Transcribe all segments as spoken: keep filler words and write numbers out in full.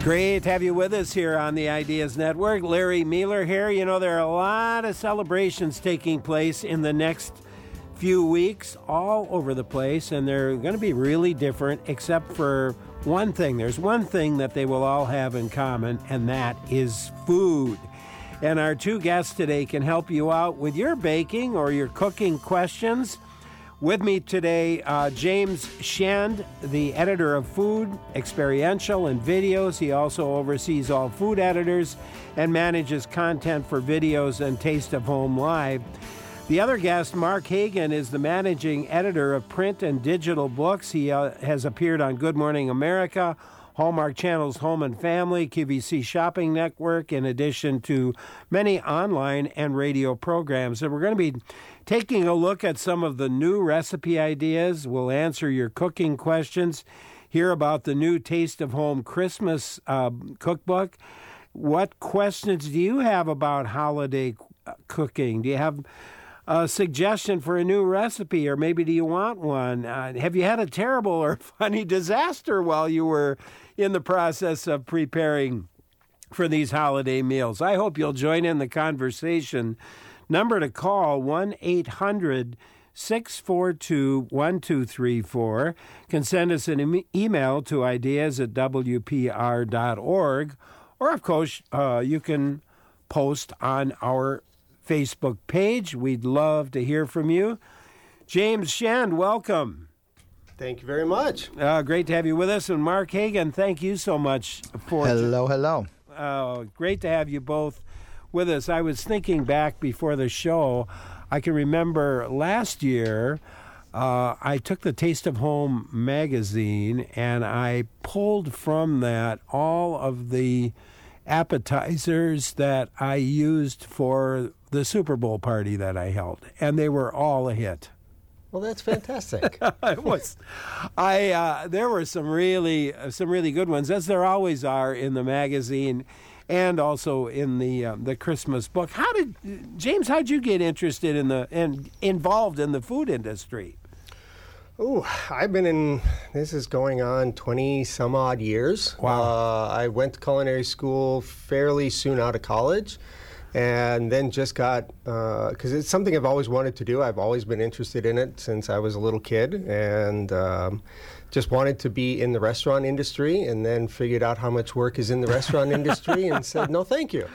Great to have you with us here on the Ideas Network. Larry Mueller here. You know, there are a lot of celebrations taking place in the next few weeks all over the place, and they're going to be really different except for one thing. There's one thing that they will all have in common, and that is food. And our two guests today can help you out with your baking or your cooking questions. With me today, uh, James Shand, the editor of Food, Experiential, and Videos. He also oversees all food editors and manages content for videos and Taste of Home Live. The other guest, Mark Hagan, is the managing editor of print and digital books. He uh, has appeared on Good Morning America, Hallmark Channel's Home and Family, Q V C Shopping Network, in addition to many online and radio programs. And we're going to be taking a look at some of the new recipe ideas. We'll answer your cooking questions, hear about the new Taste of Home Christmas uh, cookbook. What questions do you have about holiday cooking? Do you have a suggestion for a new recipe, or maybe do you want one? Uh, have you had a terrible or funny disaster while you were in the process of preparing for these holiday meals? I hope you'll join in the conversation. Number to call, one eight hundred six four two one two three four. Can send us an e- email to ideas at w p r dot org. Or, of course, uh, you can post on our Facebook page. We'd love to hear from you. James Shand, welcome. Thank you very much. Uh, great to have you with us. And Mark Hagan, thank you so much for... Hello, hello. Uh, great to have you both with us. I was thinking back before the show. I can remember last year, uh, I took the Taste of Home magazine and I pulled from that all of the appetizers that I used for the Super Bowl party that I held, and they were all a hit. Well, that's fantastic. It was. I uh, there were some really uh, some really good ones, as there always are in the magazine, and also in the um, the Christmas book. How did James? How'd you get interested in the and involved in the food industry? Oh, I've been in, this is going on twenty some odd years. Wow. Uh, I went to culinary school fairly soon out of college, and then just got, because uh, it's something I've always wanted to do. I've always been interested in it since I was a little kid, and um, just wanted to be in the restaurant industry, and then figured out how much work is in the restaurant industry and said, no, thank you.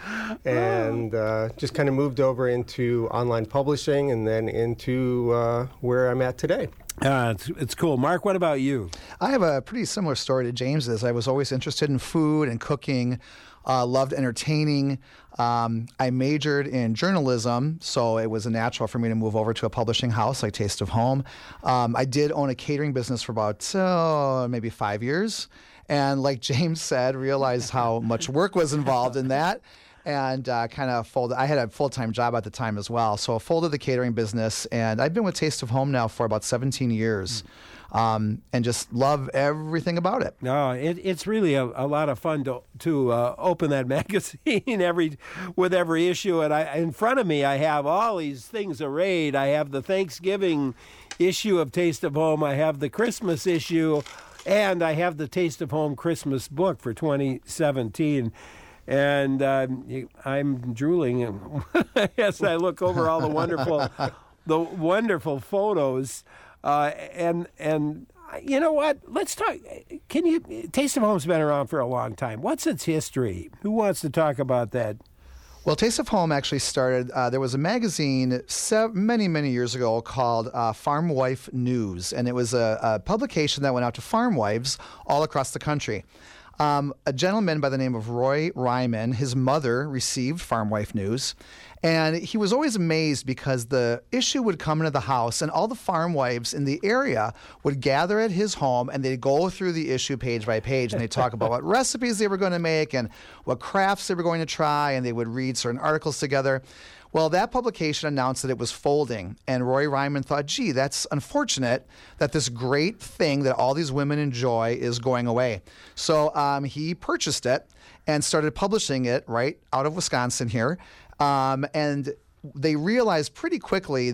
And uh, just kind of moved over into online publishing and then into uh, where I'm at today. Uh, it's, it's cool. Mark, what about you? I have a pretty similar story to James's. I was always interested in food and cooking, uh, loved entertaining. Um, I majored in journalism, so it was a natural for me to move over to a publishing house like Taste of Home. Um, I did own a catering business for about uh, maybe five years. And like James said, realized how much work was involved in that. And uh, kind of folded. I had a full-time job at the time as well, so I folded the catering business, and I've been with Taste of Home now for about seventeen years, um, and just love everything about it. No, it, it's really a, a lot of fun to to uh, open that magazine every with every issue. And I, in front of me, I have all these things arrayed. I have the Thanksgiving issue of Taste of Home. I have the Christmas issue, and I have the Taste of Home Christmas book for twenty seventeen. And uh, I'm drooling as I look over all the wonderful, the wonderful photos. Uh, and and you know what? Let's talk. Can you? Taste of Home's been around for a long time. What's its history? Who wants to talk about that? Well, Taste of Home actually started, uh, there was a magazine sev- many, many years ago called uh, Farm Wife News, and it was a, a publication that went out to farm wives all across the country. Um, a gentleman by the name of Roy Ryman, his mother received Farm Wife News, and he was always amazed because the issue would come into the house and all the farm wives in the area would gather at his home and they'd go through the issue page by page and they'd talk about what recipes they were going to make and what crafts they were going to try, and they would read certain articles together. Well, that publication announced that it was folding, and Roy Ryman thought, gee, that's unfortunate that this great thing that all these women enjoy is going away. So um, he purchased it and started publishing it right out of Wisconsin here. Um, and they realized pretty quickly that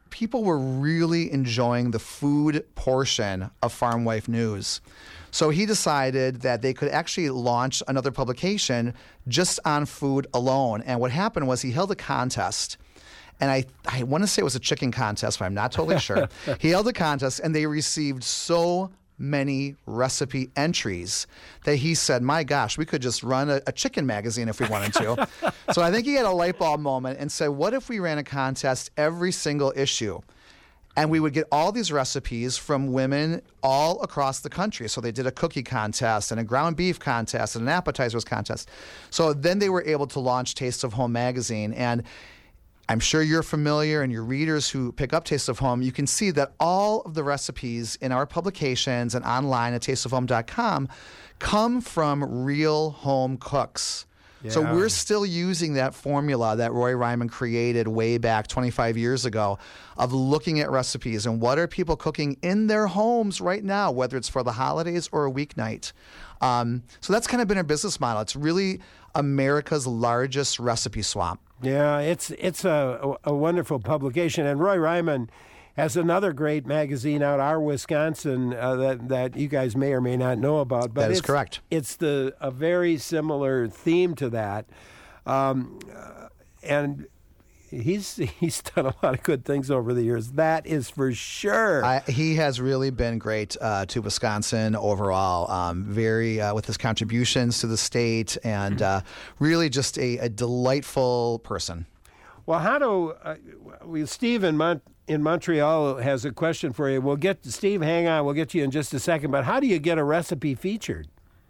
people were really enjoying the food portion of Farm Wife News. So he decided that they could actually launch another publication just on food alone. And what happened was he held a contest. And I, I want to say it was a chicken contest, but I'm not totally sure. He held a contest, and they received so many recipe entries that he said, my gosh, we could just run a, a chicken magazine if we wanted to. So I think he had a light bulb moment and said, what if we ran a contest every single issue? And we would get all these recipes from women all across the country. So they did a cookie contest and a ground beef contest and an appetizers contest. So then they were able to launch Taste of Home magazine. And I'm sure you're familiar, and your readers who pick up Taste of Home, you can see that all of the recipes in our publications and online at taste of home dot com come from real home cooks. Yeah. So we're still using that formula that Roy Ryman created way back twenty-five years ago of looking at recipes and what are people cooking in their homes right now, whether it's for the holidays or a weeknight. Um, so that's kind of been our business model. It's really America's largest recipe swamp. Yeah, it's it's a, a wonderful publication. And Roy Ryman has another great magazine out, Our Wisconsin, uh, that, that you guys may or may not know about. But that is it's, correct. It's the a very similar theme to that. Um, uh, and he's he's done a lot of good things over the years. That is for sure. I, he has really been great uh, to Wisconsin overall. Um, very uh, with his contributions to the state, and uh, really just a, a delightful person. Well, how do uh, we, Steve in, Mon- in Montreal has a question for you. We'll get Steve. Hang on, we'll get to you in just a second. But how do you get a recipe featured?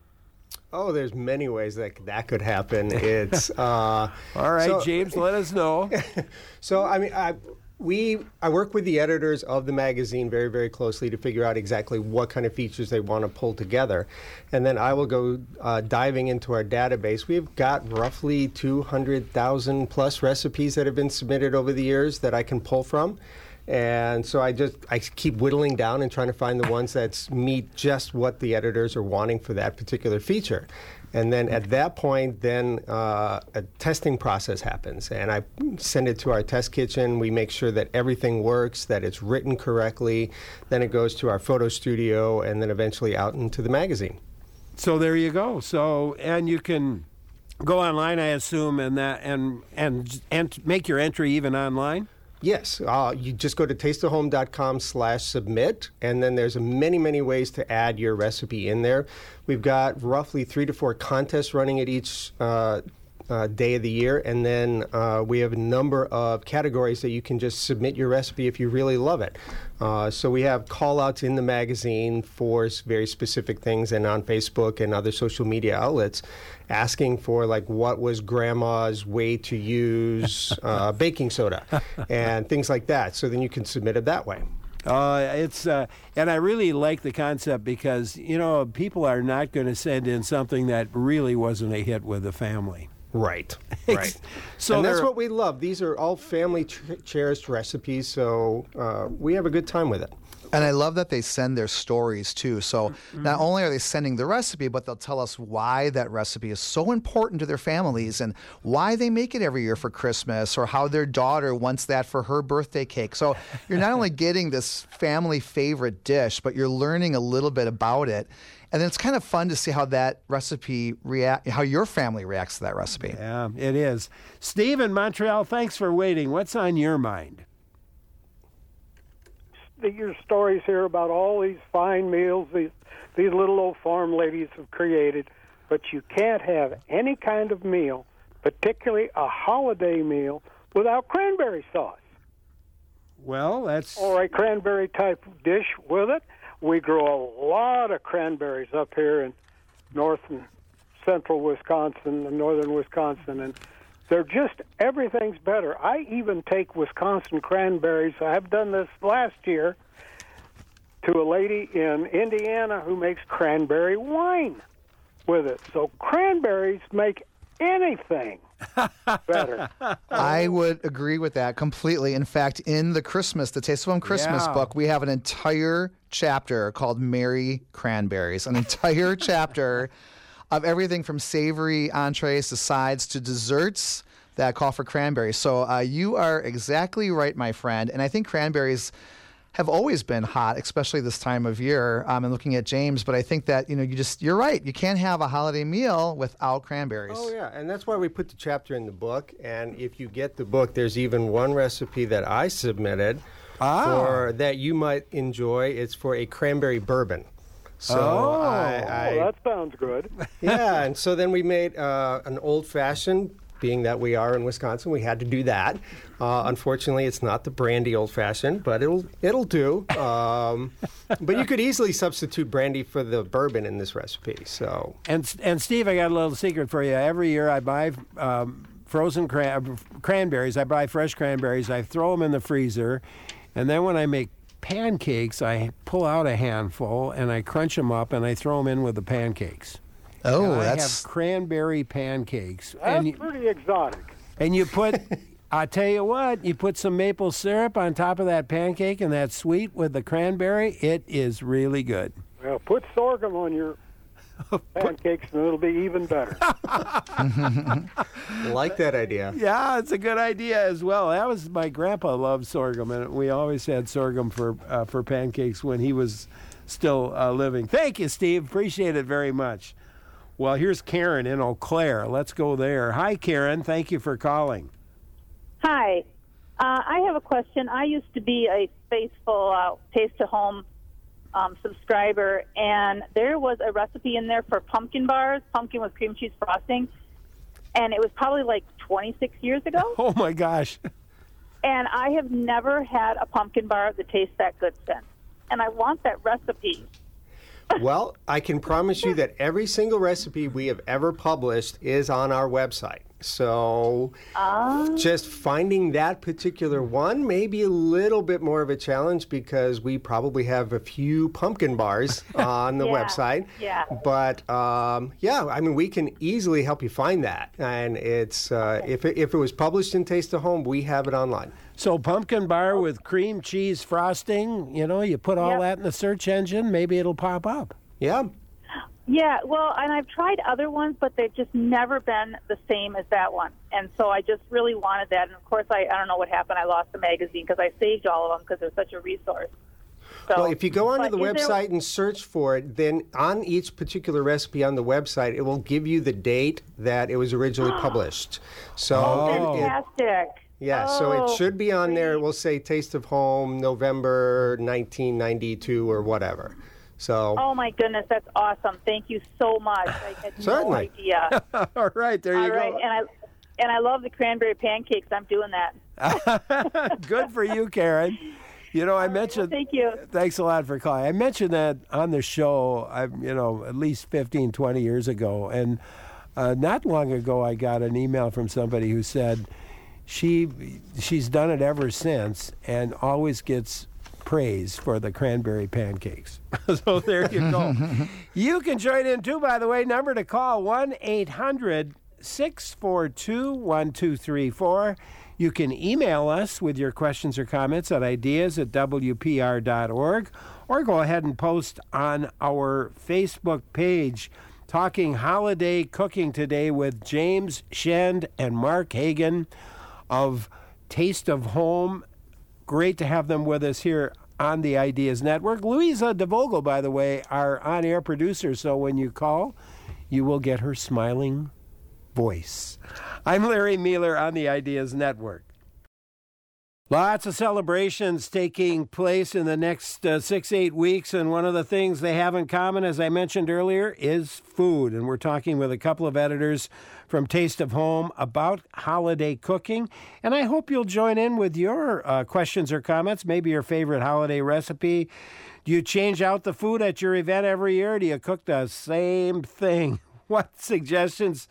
Oh, there's many ways that that could happen. It's uh, all right, so, James. Let us know. So, I mean, I we I work with the editors of the magazine very, very closely to figure out exactly what kind of features they want to pull together, and then I will go uh, diving into our database. We've got roughly two hundred thousand plus recipes that have been submitted over the years that I can pull from. And so I just I keep whittling down and trying to find the ones that meet just what the editors are wanting for that particular feature. And then at that point, then uh, a testing process happens. And I send it to our test kitchen. We make sure that everything works, that it's written correctly. Then it goes to our photo studio, and then eventually out into the magazine. So there you go. So, and you can go online, I assume, and that and and and make your entry even online? Yes, uh, you just go to taste of home dot com slash submit, and then there's many, many ways to add your recipe in there. We've got roughly three to four contests running at each uh, uh, day of the year, and then uh, we have a number of categories that you can just submit your recipe if you really love it. Uh, so we have call-outs in the magazine for very specific things, and on Facebook and other social media outlets, asking for like what was grandma's way to use uh, baking soda and things like that. So then you can submit it that way. Uh, it's uh, and I really like the concept because, you know, people are not going to send in something that really wasn't a hit with the family. Right, right. So and that's what we love. These are all family ch- cherished recipes, so uh, we have a good time with it. And I love that they send their stories, too. So mm-hmm. not only are they sending the recipe, but they'll tell us why that recipe is so important to their families and why they make it every year for Christmas or how their daughter wants that for her birthday cake. So you're not only getting this family favorite dish, but you're learning a little bit about it. And then it's kind of fun to see how that recipe react, how your family reacts to that recipe. Yeah, it is. Steve in Montreal, thanks for waiting. What's on your mind? Your stories here about all these fine meals these these little old farm ladies have created, but you can't have any kind of meal, particularly a holiday meal, without cranberry sauce. Well, that's... Or a cranberry type dish with it. We grow a lot of cranberries up here in north and central Wisconsin and northern Wisconsin, and they're just, everything's better. I even take Wisconsin cranberries. I have done this last year to a lady in Indiana who makes cranberry wine with it. So cranberries make anything better. I would agree with that completely. In fact, in the Christmas, the Taste of Home Christmas yeah. book, we have an entire chapter called Merry Cranberries, an entire chapter of everything from savory entrees to sides to desserts that call for cranberries. So uh, you are exactly right, my friend. And I think cranberries have always been hot, especially this time of year. Um, and looking at James, but I think that, you know, you just, you're right. You can't have a holiday meal without cranberries. Oh, yeah. And that's why we put the chapter in the book. And if you get the book, there's even one recipe that I submitted ah. for that you might enjoy. It's for a cranberry bourbon. So oh, I, I, oh, that sounds good. Yeah, and so then we made uh, an old-fashioned. Being that we are in Wisconsin, we had to do that. Uh, unfortunately, it's not the brandy old-fashioned, but it'll it'll do. Um, but you could easily substitute brandy for the bourbon in this recipe. So and and Steve, I got a little secret for you. Every year I buy um, frozen cran- cranberries. I buy fresh cranberries. I throw them in the freezer, and then when I make pancakes, I pull out a handful and I crunch them up and I throw them in with the pancakes. Oh, and I that's have cranberry pancakes. That's and you, pretty exotic. And you put, I tell you what, you put some maple syrup on top of that pancake and that sweet with the cranberry. It is really good. Well, put sorghum on your pancakes and it'll be even better. like that idea. Yeah, it's a good idea as well. That was my grandpa loved sorghum, and we always had sorghum for uh, for pancakes when he was still uh, living. Thank you, Steve. Appreciate it very much. Well, here's Karen in Eau Claire. Let's go there. Hi, Karen. Thank you for calling. Hi. Uh, I have a question. I used to be a faithful uh, Taste to Home um, subscriber, and there was a recipe in there for pumpkin bars, pumpkin with cream cheese frosting, and it was probably like twenty-six years ago. Oh, my gosh. And I have never had a pumpkin bar that tastes that good since. And I want that recipe. Well, I can promise you that every single recipe we have ever published is on our website. So uh, just finding that particular one may be a little bit more of a challenge because we probably have a few pumpkin bars on the yeah, website. Yeah. But um, yeah, I mean, we can easily help you find that. And it's uh, if, it, if it was published in Taste of Home, we have it online. So pumpkin bar with cream cheese frosting, you know, you put all yep. that in the search engine, maybe it'll pop up. Yeah. Yeah, well, and I've tried other ones, but they've just never been the same as that one. And so I just really wanted that. And, of course, I, I don't know what happened. I lost the magazine because I saved all of them because they're such a resource. So, well, if you go onto the website there... and search for it, then on each particular recipe on the website, it will give you the date that it was originally published. So oh, it, it, fantastic. Yeah, oh, so it should be on great. there. It will say Taste of Home, November nineteen ninety-two or whatever. So. Oh, my goodness, that's awesome. Thank you so much. I had Certainly. no idea. All right, there All you right. go. And I, and I love the cranberry pancakes. I'm doing that. Good for you, Karen. You know, I mentioned. Well, thank you. Thanks a lot for calling. I mentioned that on the show, I, you know, at least fifteen, twenty years ago. And uh, not long ago, I got an email from somebody who said she she's done it ever since and always gets praise for the cranberry pancakes. So there you go. You can join in too, by the way. Number to call, one eight hundred six four two one two three four. You can email us with your questions or comments at ideas at w p r dot org, or go ahead and post on our Facebook page. Talking holiday cooking today with James Shend and Mark Hagan of Taste of Home. Great to have them with us here on the Ideas Network. Louisa DeVogel, by the way, our on-air producer, so when you call, you will get her smiling voice. I'm Larry Mueller on the Ideas Network. Lots of celebrations taking place in the next uh, six, eight weeks, and one of the things they have in common, as I mentioned earlier, is food. And we're talking with a couple of editors from Taste of Home about holiday cooking. And I hope you'll join in with your uh, questions or comments, maybe your favorite holiday recipe. Do you change out the food at your event every year? Do you cook the same thing? What suggestions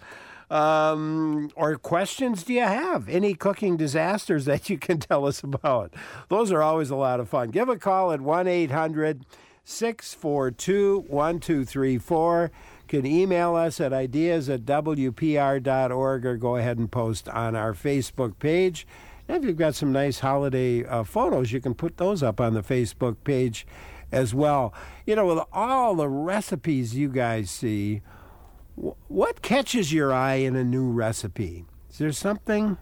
Um, or questions do you have? Any cooking disasters that you can tell us about? Those are always a lot of fun. Give a call at one eight hundred six four two one two three four. You can email us at ideas at w p r dot org or go ahead and post on our Facebook page. And if you've got some nice holiday uh, photos, you can put those up on the Facebook page as well. You know, with all the recipes you guys see, what catches your eye in a new recipe? Is there something?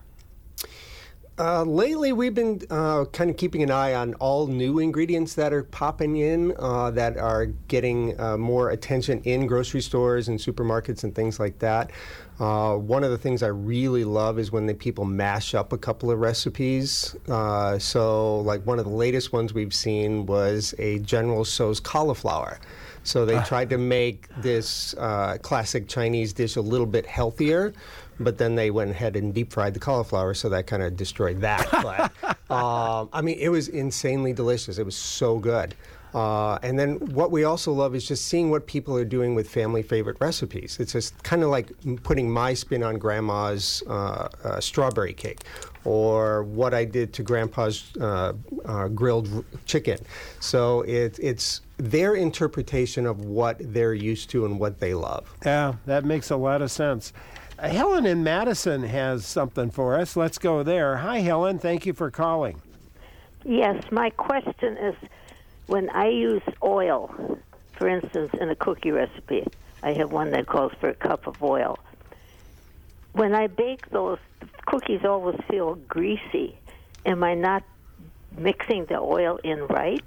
Uh, lately, we've been uh, kind of keeping an eye on all new ingredients that are popping in uh, that are getting uh, more attention in grocery stores and supermarkets and things like that. Uh, one of the things I really love is when the people mash up a couple of recipes. Uh, so, like one of the latest ones we've seen was a General Tso's cauliflower. So they tried to make this uh, classic Chinese dish a little bit healthier, but then they went ahead and deep fried the cauliflower, so that kind of destroyed that. But, um, I mean, it was insanely delicious. It was so good. Uh, and then what we also love is just seeing what people are doing with family favorite recipes. It's just kind of like putting my spin on Grandma's uh, uh, strawberry cake, or what I did to Grandpa's uh, uh, grilled r- chicken. So it, it's their interpretation of what they're used to and what they love. Yeah, that makes a lot of sense. Uh, Helen in Madison has something for us. Let's go there. Hi, Helen. Thank you for calling. Yes, my question is, when I use oil, for instance, in a cookie recipe, I have one that calls for a cup of oil. When I bake those, the cookies always feel greasy. Am I not mixing the oil in right?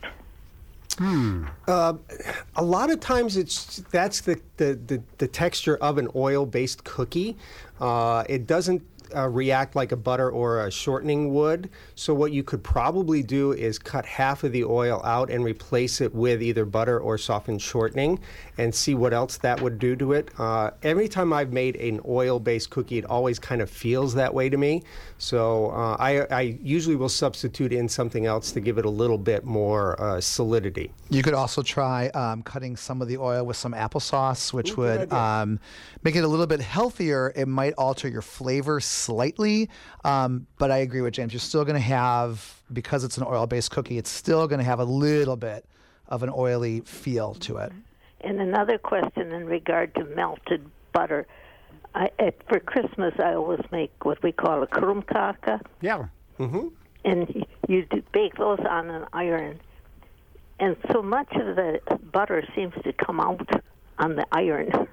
Hmm. Uh, a lot of times, it's that's the, the, the, the texture of an oil-based cookie. Uh, it doesn't uh, react like a butter or a shortening would. So what you could probably do is cut half of the oil out and replace it with either butter or softened shortening, and see what else that would do to it. Uh, every time I've made an oil-based cookie, it always kind of feels that way to me. So uh, I, I usually will substitute in something else to give it a little bit more uh, solidity. You could also try um, cutting some of the oil with some applesauce, which Ooh, would um, make it a little bit healthier. It might alter your flavor slightly, um, but I agree with James. You're still going to have, because it's an oil-based cookie, it's still going to have a little bit of an oily feel to it. And another question in regard to melted butter. I, at, for Christmas, I always make what we call a krumkake. Yeah. Mm-hmm. And you do bake those on an iron. And so much of the butter seems to come out on the iron.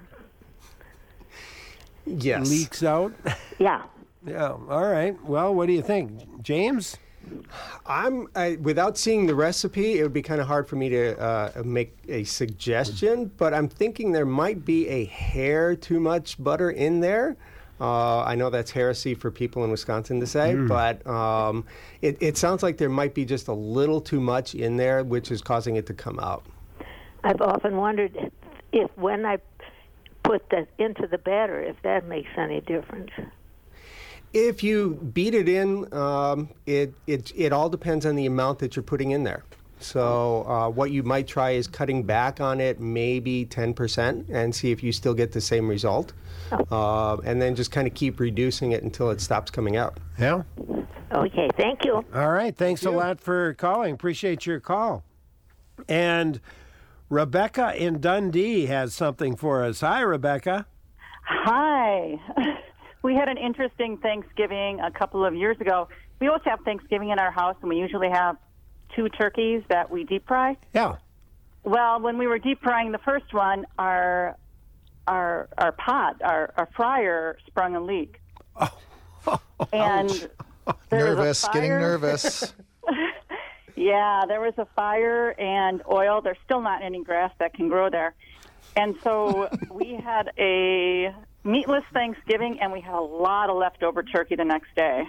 Yes. Leaks out? Yeah. Yeah. All right. Well, what do you think? James? I'm I, without seeing the recipe, it would be kind of hard for me to uh, make a suggestion, but I'm thinking there might be a hair too much butter in there. Uh, I know that's heresy for people in Wisconsin to say, mm. but um, it, it sounds like there might be just a little too much in there, which is causing it to come out. I've often wondered if, if when I put that into the batter, if that makes any difference. If you beat it in, um, it, it it all depends on the amount that you're putting in there. So uh, what you might try is cutting back on it maybe ten percent and see if you still get the same result. Uh, and then just kind of keep reducing it until it stops coming out. Yeah. Okay, thank you. All right. Thanks Thank a you. lot for calling. Appreciate your call. And Rebecca in Dundee has something for us. Hi, Rebecca. Hi. We had an interesting Thanksgiving a couple of years ago. We always have Thanksgiving in our house, and we usually have two turkeys that we deep fry. Yeah. Well, when we were deep frying the first one, our our our pot, our, our fryer sprung a leak. Oh. And there was a Nervous, getting fire. nervous. Yeah, there was a fire and oil. There's still not any grass that can grow there. And so we had a meatless Thanksgiving, and we had a lot of leftover turkey the next day.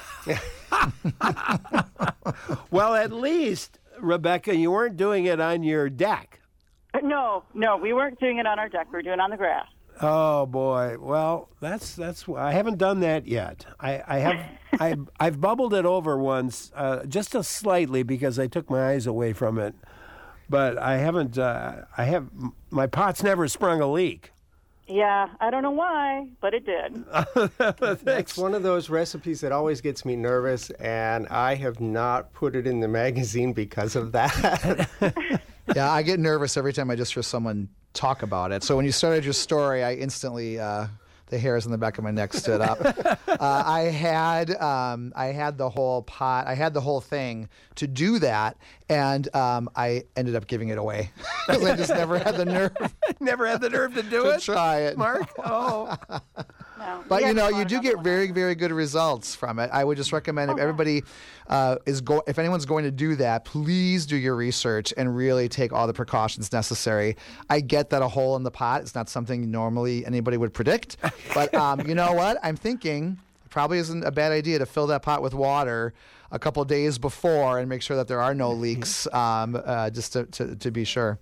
Well, at least, Rebecca, you weren't doing it on your deck. No, no, we weren't doing it on our deck. We were doing it on the grass. Oh boy! Well, that's that's. I haven't done that yet. I, I have. I I've bubbled it over once, uh, just a slightly because I took my eyes away from it. But I haven't. Uh, I have. My pot's never sprung a leak. Yeah, I don't know why, but it did. That's one of those recipes that always gets me nervous, and I have not put it in the magazine because of that. Yeah, I get nervous every time I just hear someone talk about it. So when you started your story, I instantly, uh, the hairs on the back of my neck stood up. uh, I had um, I had the whole pot, I had the whole thing to do that, and um, I ended up giving it away. I just never had the nerve Never had the nerve to do to it. try it. Mark. Oh. No. But We you know, haven't you bought do another get one very, out. very good results from it. I would just recommend if Okay. everybody uh, is go, if anyone's going to do that, please do your research and really take all the precautions necessary. I get that a hole in the pot is not something normally anybody would predict, but um, you know what? I'm thinking it probably isn't a bad idea to fill that pot with water a couple of days before and make sure that there are no leaks, um, uh, just to, to, to be sure.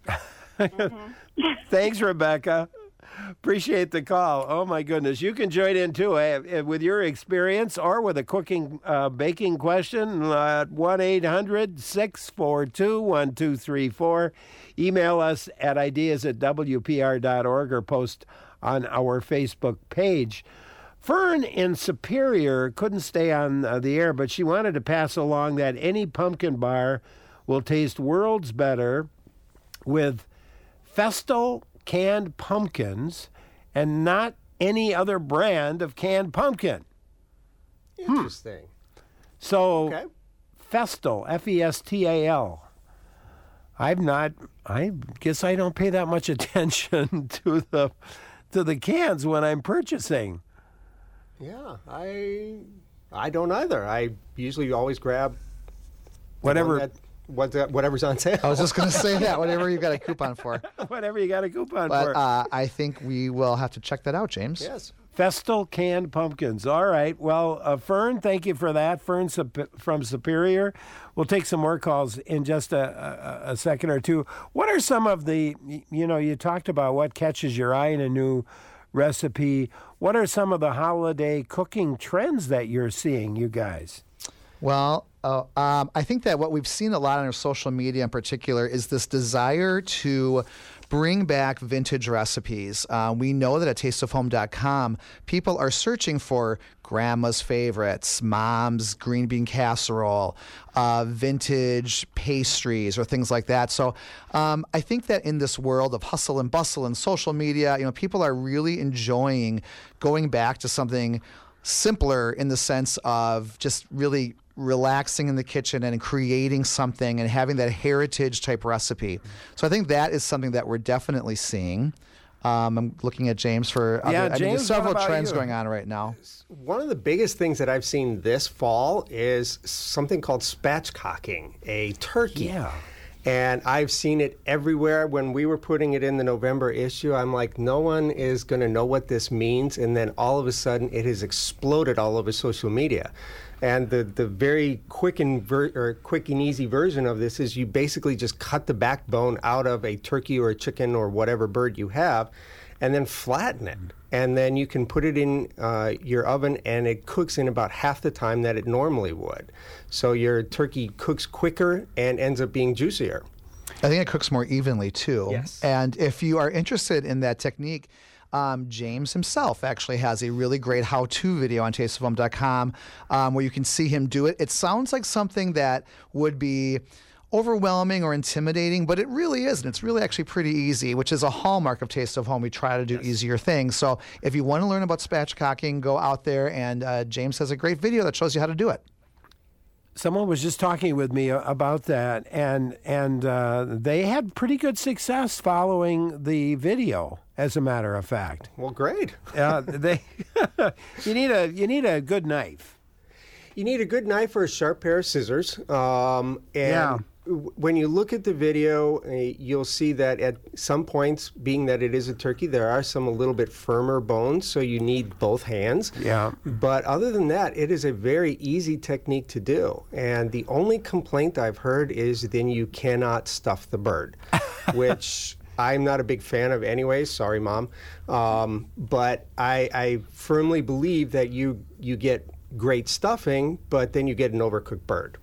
Thanks, Rebecca. Appreciate the call. Oh, my goodness. You can join in, too, eh, with your experience or with a cooking, uh, baking question at one eight hundred six four two one two three four. Email us at ideas at w p r dot org or post on our Facebook page. Fern in Superior couldn't stay on uh, the air, but she wanted to pass along that any pumpkin bar will taste worlds better with Festal canned pumpkins and not any other brand of canned pumpkin. Interesting. So Okay. Festal, F E S T A L. I'm not, I guess I don't pay that much attention to the to the cans when I'm purchasing. Yeah, I I don't either. I usually always grab the Whatever. one that, what the, whatever's on sale. I was just going to say that, whatever you got a coupon for. Whatever you got a coupon But for. uh, I think we will have to check that out, James. Yes. Festal canned pumpkins. All right. Well, uh, Fern, thank you for that. Fern Sup- from Superior. We'll take some more calls in just a, a, a second or two. What are some of the, you know, you talked about what catches your eye in a new recipe. What are some of the holiday cooking trends that you're seeing, you guys? Well, uh, um, I think that what we've seen a lot on our social media in particular is this desire to bring back vintage recipes. Uh, we know that at taste of home dot com, people are searching for grandma's favorites, mom's green bean casserole, uh, vintage pastries, or things like that. So um, I think that in this world of hustle and bustle and social media, you know, people are really enjoying going back to something simpler in the sense of just really relaxing in the kitchen and creating something and having that heritage type recipe. So I think that is something that we're definitely seeing. Um, I'm looking at James for other, Yeah, I mean, James, there's several what about trends you? going on right now. One of the biggest things that I've seen this fall is something called spatchcocking, a turkey. Yeah. And I've seen it everywhere. When we were putting it in the November issue, I'm like, no one is going to know what this means. And then all of a sudden, it has exploded all over social media. And the, the very quick and ver- or quick and easy version of this is you basically just cut the backbone out of a turkey or a chicken or whatever bird you have, and then flatten it. And then you can put it in uh, your oven, and it cooks in about half the time that it normally would. So your turkey cooks quicker and ends up being juicier. I think it cooks more evenly too. Yes. And if you are interested in that technique, um, James himself actually has a really great how-to video on taste of home dot com um, where you can see him do it. It sounds like something that would be overwhelming or intimidating, but it really isn't. It's really actually pretty easy, which is a hallmark of Taste of Home. We try to do yes. easier things. So if you want to learn about spatchcocking, go out there, and uh, James has a great video that shows you how to do it. Someone was just talking with me about that, and and uh, they had pretty good success following the video. As a matter of fact, well, great. uh, they you need a you need a good knife. You need a good knife or a sharp pair of scissors. Um, and yeah. when you look at the video, uh, you'll see that at some points, being that it is a turkey, there are some a little bit firmer bones, so you need both hands. Yeah. But other than that, it is a very easy technique to do. And the only complaint I've heard is then you cannot stuff the bird, which I'm not a big fan of anyway. Sorry, Mom. Um, but I, I firmly believe that you you get great stuffing, but then you get an overcooked bird.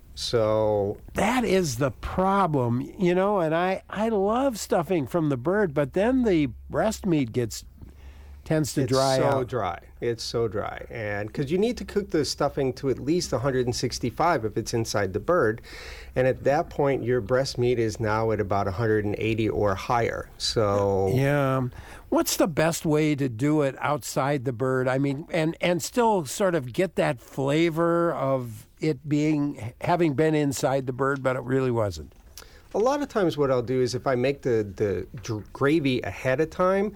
So that is the problem, you know, and I, I love stuffing from the bird, but then the breast meat gets tends to it's dry so out. It's so dry. It's so dry. And because you need to cook the stuffing to at least one hundred sixty-five if it's inside the bird. And at that point, your breast meat is now at about one hundred eighty or higher. So yeah. What's the best way to do it outside the bird? I mean, and, and still sort of get that flavor of it being having been inside the bird, but it really wasn't. A lot of times what I'll do is if I make the, the dr- gravy ahead of time,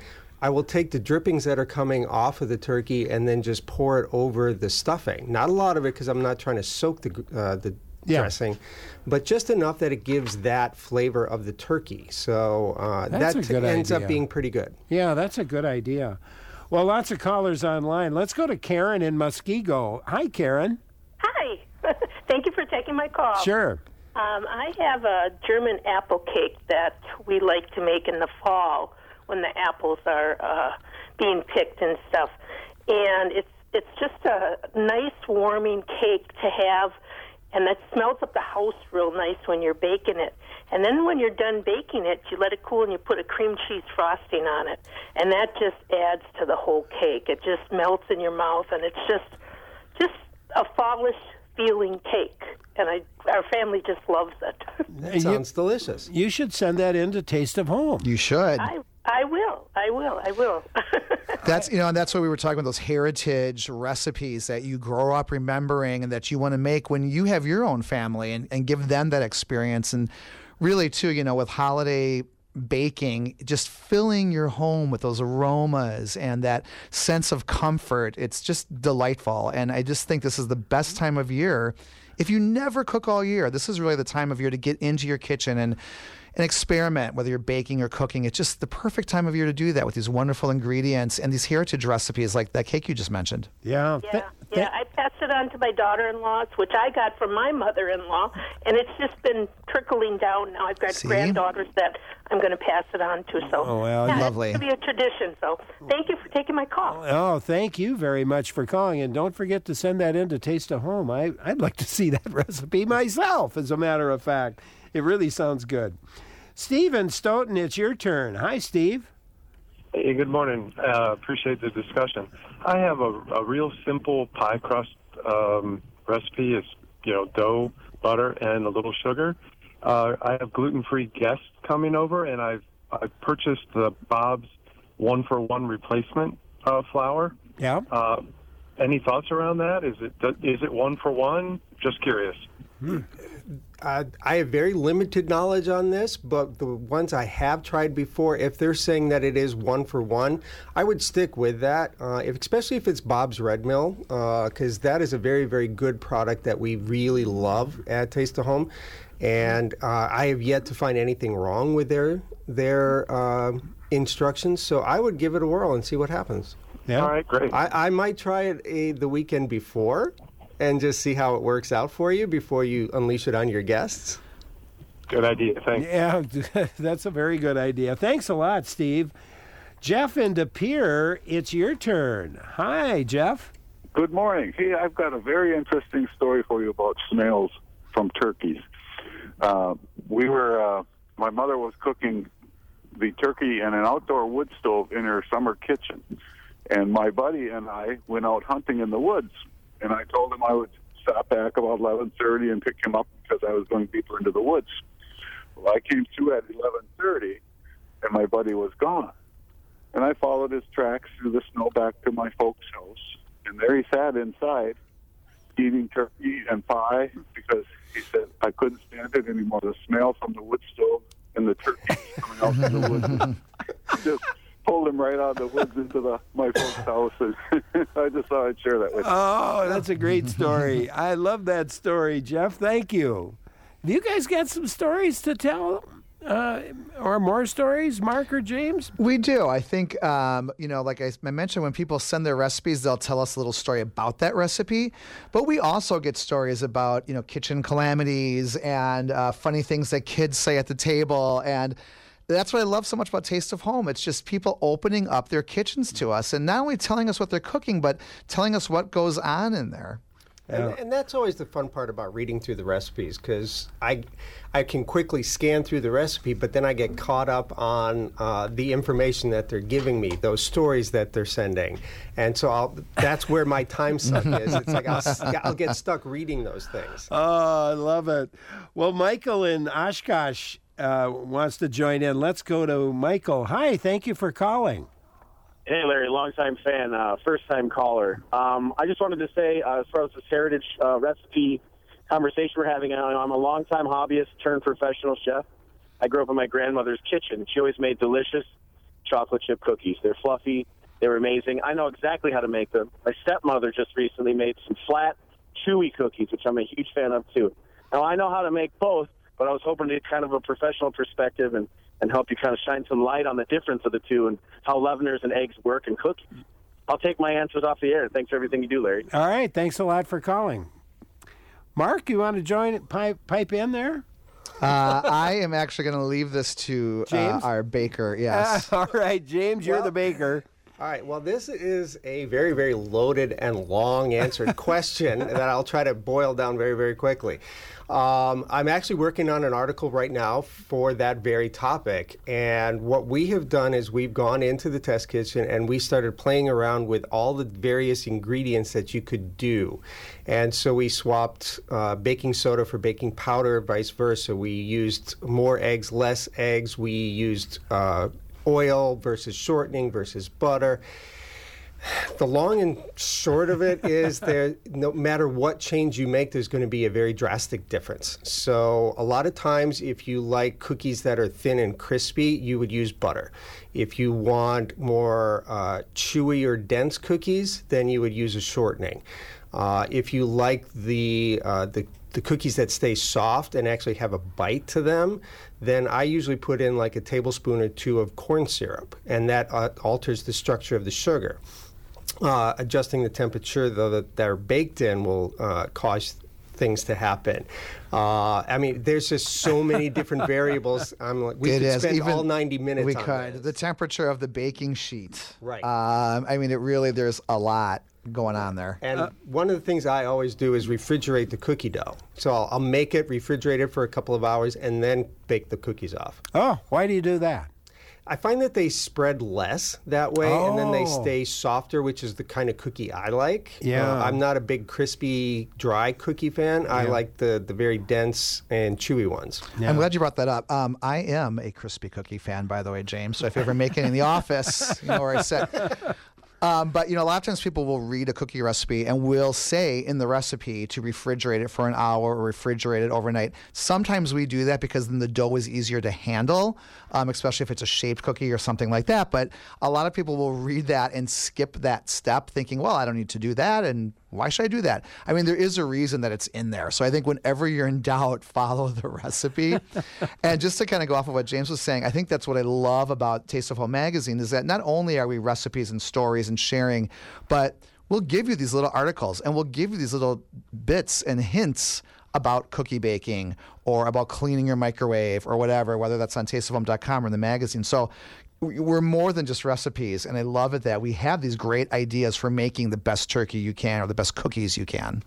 I will take the drippings that are coming off of the turkey and then just pour it over the stuffing. Not a lot of it because I'm not trying to soak the uh, the Yeah. dressing, but just enough that it gives that flavor of the turkey. So uh, That's that a good ends idea. up being pretty good. Yeah, that's a good idea. Well, lots of callers online. Let's go to Karen in Muskego. Hi, Karen. Hi. Thank you for taking my call. Sure. Um, I have a German apple cake that we like to make in the fall when the apples are uh, being picked and stuff. And it's it's just a nice warming cake to have, and it smells up the house real nice when you're baking it. And then when you're done baking it, you let it cool and you put a cream cheese frosting on it. And that just adds to the whole cake. It just melts in your mouth, and it's just just a fallish feeling cake. And I, our family just loves it. That sounds delicious. You should send that in to Taste of Home. You should. I, I will. I will. I will. That's you know, and that's what we were talking about, those heritage recipes that you grow up remembering and that you want to make when you have your own family and, and give them that experience. And really too, you know, with holiday baking, just filling your home with those aromas and that sense of comfort. It's just delightful. And I just think this is the best time of year. If you never cook all year, this is really the time of year to get into your kitchen and and experiment, whether you're baking or cooking. It's just the perfect time of year to do that with these wonderful ingredients and these heritage recipes like that cake you just mentioned. Yeah. Yeah, yeah. I passed it on to my daughter-in-laws, which I got from my mother-in-law, and it's just been trickling down. Now I've got See? granddaughters that I'm going to pass it on to. So, Oh, well, yeah, lovely. It's going to be a tradition. So, thank you for taking my call. Oh, thank you very much for calling. And don't forget to send that in to Taste of Home. I, I'd like to see that recipe myself, as a matter of fact. It really sounds good. Steve in Stoughton, it's your turn. Hi, Steve. Hey, good morning. Uh, appreciate the discussion. I have a, a real simple pie crust um, recipe. It's, you know, dough, butter, and a little sugar. Uh, I have gluten-free guests coming over, and I've, I've purchased the Bob's one-for-one replacement uh, flour. Yeah. Uh, any thoughts around that? Is it is it one-for-one? Just curious. Hmm. Uh, I have very limited knowledge on this, but the ones I have tried before, if they're saying that it is one for one, I would stick with that, uh, if, especially if it's Bob's Red Mill, because uh, that is a very, very good product that we really love at Taste of Home. And uh, I have yet to find anything wrong with their, their uh, instructions, so I would give it a whirl and see what happens. Yeah. All right, great. I, I might try it a, the weekend before and just see how it works out for you before you unleash it on your guests. Good idea. Thanks. Yeah, that's a very good idea. Thanks a lot, Steve. Jeff in De Pere, it's your turn. Hi, Jeff. Good morning. Hey, I've got a very interesting story for you about smells from turkeys. Uh, we were, uh, my mother was cooking the turkey in an outdoor wood stove in her summer kitchen. And my buddy and I went out hunting in the woods. And I told him I would stop back about eleven thirty and pick him up because I was going deeper into the woods. Well, I came through at eleven thirty, and my buddy was gone. And I followed his tracks through the snow back to my folks' house. And there he sat inside, eating turkey and pie, because he said, I couldn't stand it anymore. The smell from the wood stove and the turkey coming out from the woods. Just pulled him right out of the woods into the my folks' house. And I just thought I'd share that with you. Oh, that's a great story. I love that story, Jeff. Thank you. Have you guys got some stories to tell? Uh, or more stories, Mark or James? We do. I think, um, you know, like I, I mentioned, when people send their recipes, they'll tell us a little story about that recipe. But we also get stories about, you know, kitchen calamities and uh, funny things that kids say at the table. And that's what I love so much about Taste of Home. It's just people opening up their kitchens to us and not only telling us what they're cooking, but telling us what goes on in there. And, and that's always the fun part about reading through the recipes, because I, I can quickly scan through the recipe, but then I get caught up on uh, the information that they're giving me, those stories that they're sending, and so I'll, that's where my time suck is. It's like I'll, I'll get stuck reading those things. Oh, I love it. Well, Michael in Oshkosh uh, wants to join in. Let's go to Michael. Hi, thank you for calling. Hey, Larry, longtime fan, uh, first-time caller. Um, I just wanted to say, uh, as far as this heritage uh, recipe conversation we're having, I'm a longtime hobbyist turned professional chef. I grew up in my grandmother's kitchen. She always made delicious chocolate chip cookies. They're fluffy. They're amazing. I know exactly how to make them. My stepmother just recently made some flat, chewy cookies, which I'm a huge fan of, too. Now, I know how to make both, but I was hoping to get kind of a professional perspective and, and help you kind of shine some light on the difference of the two and how leaveners and eggs work in cookies. I'll take my answers off the air. Thanks for everything you do, Larry. All right. Thanks a lot for calling. Mark, you want to join, pipe, pipe in there? Uh, I am actually going to leave this to uh, our baker, yes. Uh, all right, James, you're Well, the baker. All right. Well, this is a very, very loaded and long answered question that I'll try to boil down very, very quickly. Um, I'm actually working on an article right now for that very topic. And what we have done is we've gone into the test kitchen and we started playing around with all the various ingredients that you could do. And so we swapped uh, baking soda for baking powder, vice versa. We used more eggs, less eggs. We used uh, oil versus shortening versus butter. The long and short of it is there, no matter what change you make, there's going to be a very drastic difference. So a lot of times, if you like cookies that are thin and crispy, you would use butter. If you want more uh, chewy or dense cookies, then you would use a shortening. Uh, if you like the, uh, the the cookies that stay soft and actually have a bite to them, then I usually put in like a tablespoon or two of corn syrup, and that uh, alters the structure of the sugar. Uh, adjusting the temperature, though, that they're baked in will uh, cause things to happen. Uh, I mean, there's just so many different variables. I'm like, we it could is. spend Even all ninety minutes we on could. this. The temperature of the baking sheet. Right. Um, I mean, it really, there's a lot going on there. And uh, one of the things I always do is refrigerate the cookie dough. So I'll, I'll make it, refrigerate it for a couple of hours, and then bake the cookies off. Oh, why do you do that? I find that they spread less that way, oh. and then they Oh. stay softer, which is the kind of cookie I like. Yeah. Uh, I'm not a big crispy, dry cookie fan. I Yeah. like the, the very dense and chewy ones. Yeah. I'm glad you brought that up. Um, I am a crispy cookie fan, by the way, James. So if you ever make it in the office, you know where I sit. Um, but, you know, a lot of times people will read a cookie recipe and will say in the recipe to refrigerate it for an hour or refrigerate it overnight. Sometimes we do that because then the dough is easier to handle, um, especially if it's a shaped cookie or something like that. But a lot of people will read that and skip that step thinking, well, I don't need to do that, and why should I do that? I mean, there is a reason that it's in there. So I think whenever you're in doubt, follow the recipe. And just to kind of go off of what James was saying, I think that's what I love about Taste of Home magazine is that not only are we recipes and stories and sharing, but we'll give you these little articles and we'll give you these little bits and hints about cookie baking or about cleaning your microwave or whatever, whether that's on taste of home dot com or in the magazine. So we're more than just recipes, and I love it that we have these great ideas for making the best turkey you can or the best cookies you can.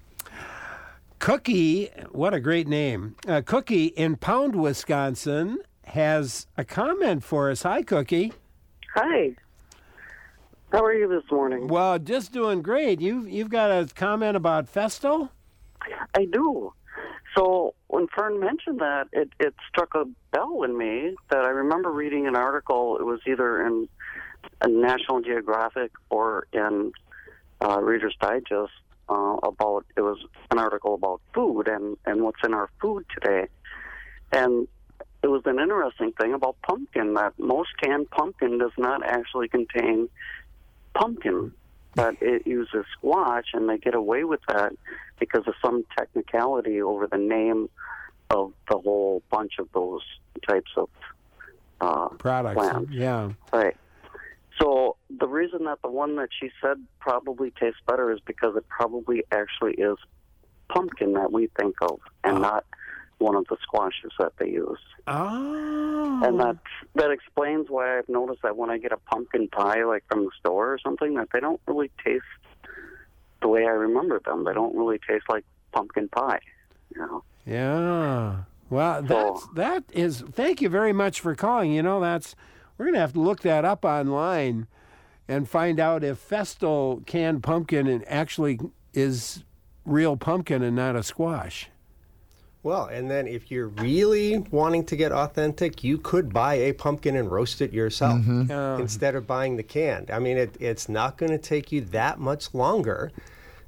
Cookie, what a great name. Uh, Cookie in Pound, Wisconsin, has a comment for us. Hi, Cookie. Hi. How are you this morning? Well, just doing great. You've, you've got a comment about Festo? I do. So when Fern mentioned that, it, it struck a bell in me that I remember reading an article. It was either in a National Geographic or in uh, Reader's Digest uh, about, it was an article about food and, and what's in our food today. And it was an interesting thing about pumpkin, that most canned pumpkin does not actually contain pumpkin, but it uses squash, and they get away with that because of some technicality over the name of the whole bunch of those types of uh, products. Plants. Yeah. Right. So the reason that the one that she said probably tastes better is because it probably actually is pumpkin that we think of, and oh. not one of the squashes that they use. Oh. And that that explains why I've noticed that when I get a pumpkin pie, like from the store or something, that they don't really taste the way I remember them. They don't really taste like pumpkin pie, you know. Yeah. Well, that's, so, that is, thank you very much for calling. You know, that's, we're going to have to look that up online and find out if Festo canned pumpkin actually is real pumpkin and not a squash. Well, and then if you're really wanting to get authentic, you could buy a pumpkin and roast it yourself mm-hmm. uh, instead of buying the canned. I mean, it, it's not going to take you that much longer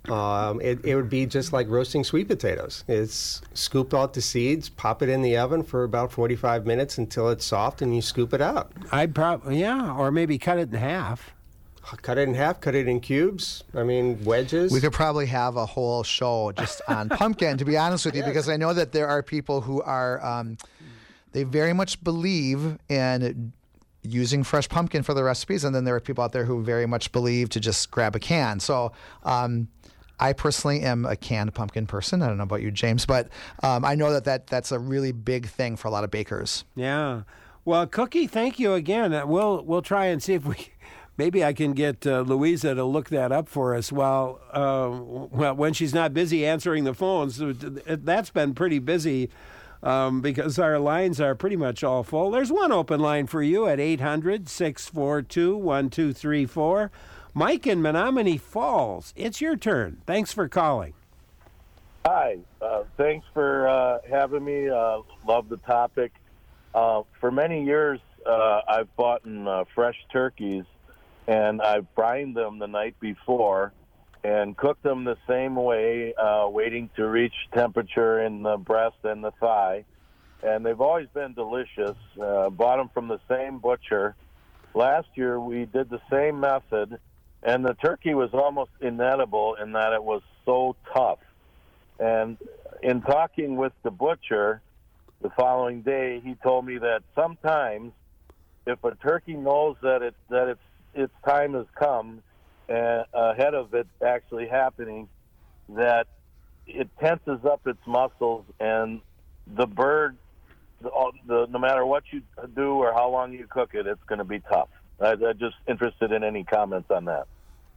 Um, it, it would be just like roasting sweet potatoes. It's scoop out the seeds, pop it in the oven for about forty-five minutes until it's soft, and you scoop it out. I'd probably, yeah, or maybe cut it in half. Cut it in half, cut it in cubes. I mean, wedges. We could probably have a whole show just on pumpkin, to be honest with you, yes. because I know that there are people who are, um, they very much believe in using fresh pumpkin for the recipes, and then there are people out there who very much believe to just grab a can. So um, I personally am a canned pumpkin person. I don't know about you, James, but um, I know that, that that's a really big thing for a lot of bakers. Yeah. Well, Cookie, thank you again. We'll we'll try and see if we... Maybe I can get uh, Louisa to look that up for us while, uh, well, when she's not busy answering the phones. That's been pretty busy um, because our lines are pretty much all full. There's one open line for you at eight hundred, six four two, one two three four. Mike in Menominee Falls, it's your turn. Thanks for calling. Hi. Uh, thanks for uh, having me. Uh, love the topic. Uh, for many years, uh, I've bought in, uh, fresh turkeys, and I brined them the night before and cooked them the same way, uh, waiting to reach temperature in the breast and the thigh. And they've always been delicious. Uh, bought them from the same butcher. Last year we did the same method, and the turkey was almost inedible in that it was so tough. And in talking with the butcher the following day, he told me that sometimes if a turkey knows that it that it's its time has come uh, ahead of it actually happening, that it tenses up its muscles, and the bird, the, the, no matter what you do or how long you cook it, it's going to be tough. I, I'm just interested in any comments on that.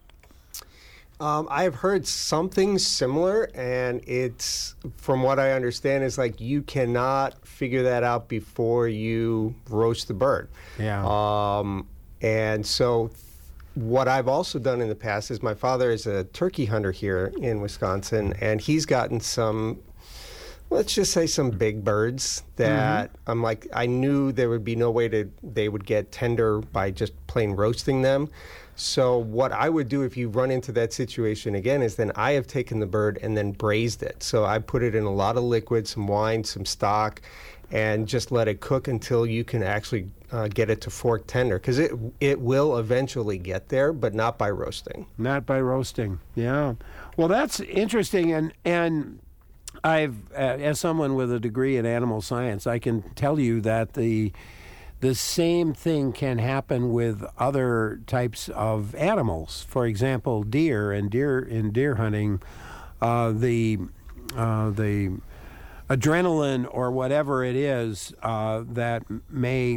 Um, I've heard something similar, and it's, from what I understand, is like you cannot figure that out before you roast the bird. Yeah. Um, And so what I've also done in the past is my father is a turkey hunter here in Wisconsin, and he's gotten some, let's just say some big birds that mm-hmm. I'm like, I knew there would be no way to, they would get tender by just plain roasting them. So what I would do if you run into that situation again is then I have taken the bird and then braised it. So I put it in a lot of liquid, some wine, some stock, and just let it cook until you can actually uh, get it to fork tender, because it it will eventually get there, but not by roasting. Not by roasting, yeah. Well, that's interesting, and and I've uh, as someone with a degree in animal science, I can tell you that the the same thing can happen with other types of animals. For example, deer and deer in deer hunting, uh, the uh, the adrenaline or whatever it is uh, that may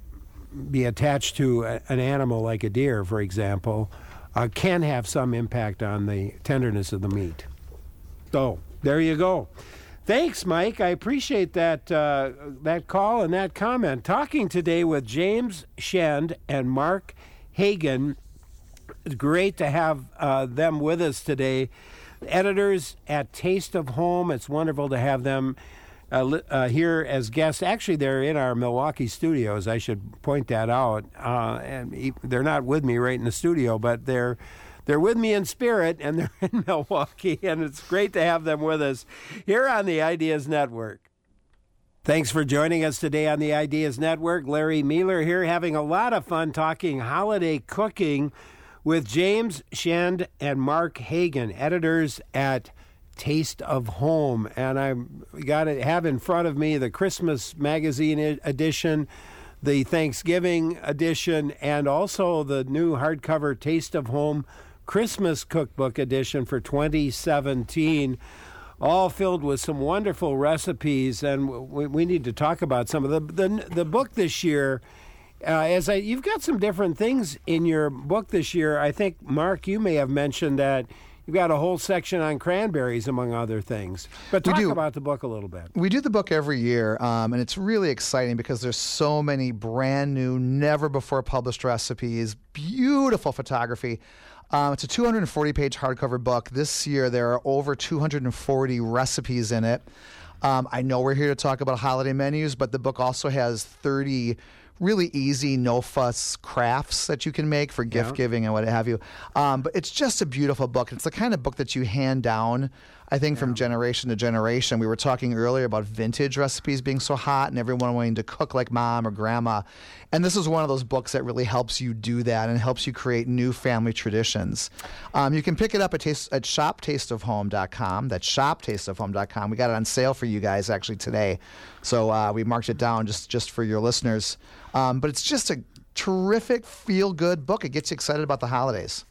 be attached to a, an animal like a deer, for example, uh, can have some impact on the tenderness of the meat. So there you go. Thanks, Mike. I appreciate that uh, that call and that comment. Talking today with James Shend and Mark Hagen. It's great to have uh, them with us today. Editors at Taste of Home. It's wonderful to have them uh, li- uh, here as guests. Actually, they're in our Milwaukee studios. I should point that out. Uh, and e- they're not with me right in the studio, but they're they're with me in spirit, and they're in Milwaukee. And it's great to have them with us here on the Ideas Network. Thanks for joining us today on the Ideas Network. Larry Mealer here, having a lot of fun talking holiday cooking with James Shend and Mark Hagen, editors at Taste of Home. And I've got to have in front of me the Christmas magazine edition, the Thanksgiving edition, and also the new hardcover Taste of Home Christmas Cookbook edition for twenty seventeen, all filled with some wonderful recipes. And we, we need to talk about some of the, the, the book this year. Uh, as I, you've got some different things in your book this year. I think, Mark, you may have mentioned that you've got a whole section on cranberries, among other things. But talk about the book a little bit. We do the book every year, um, and it's really exciting because there's so many brand new, never-before-published recipes, beautiful photography. Um, it's a two hundred forty page hardcover book. This year, there are over two hundred forty recipes in it. Um, I know we're here to talk about holiday menus, but the book also has thirty really easy, no-fuss crafts that you can make for gift Yeah. giving and what have you. Um, but it's just a beautiful book. It's the kind of book that you hand down, I think, from generation to generation. We were talking earlier about vintage recipes being so hot and everyone wanting to cook like mom or grandma. And this is one of those books that really helps you do that and helps you create new family traditions. Um, you can pick it up at, taste, at shop taste of home dot com. That's shop taste of home dot com. We got it on sale for you guys actually today. So uh, we marked it down just, just for your listeners. Um, but it's just a terrific, feel-good book. It gets you excited about the holidays.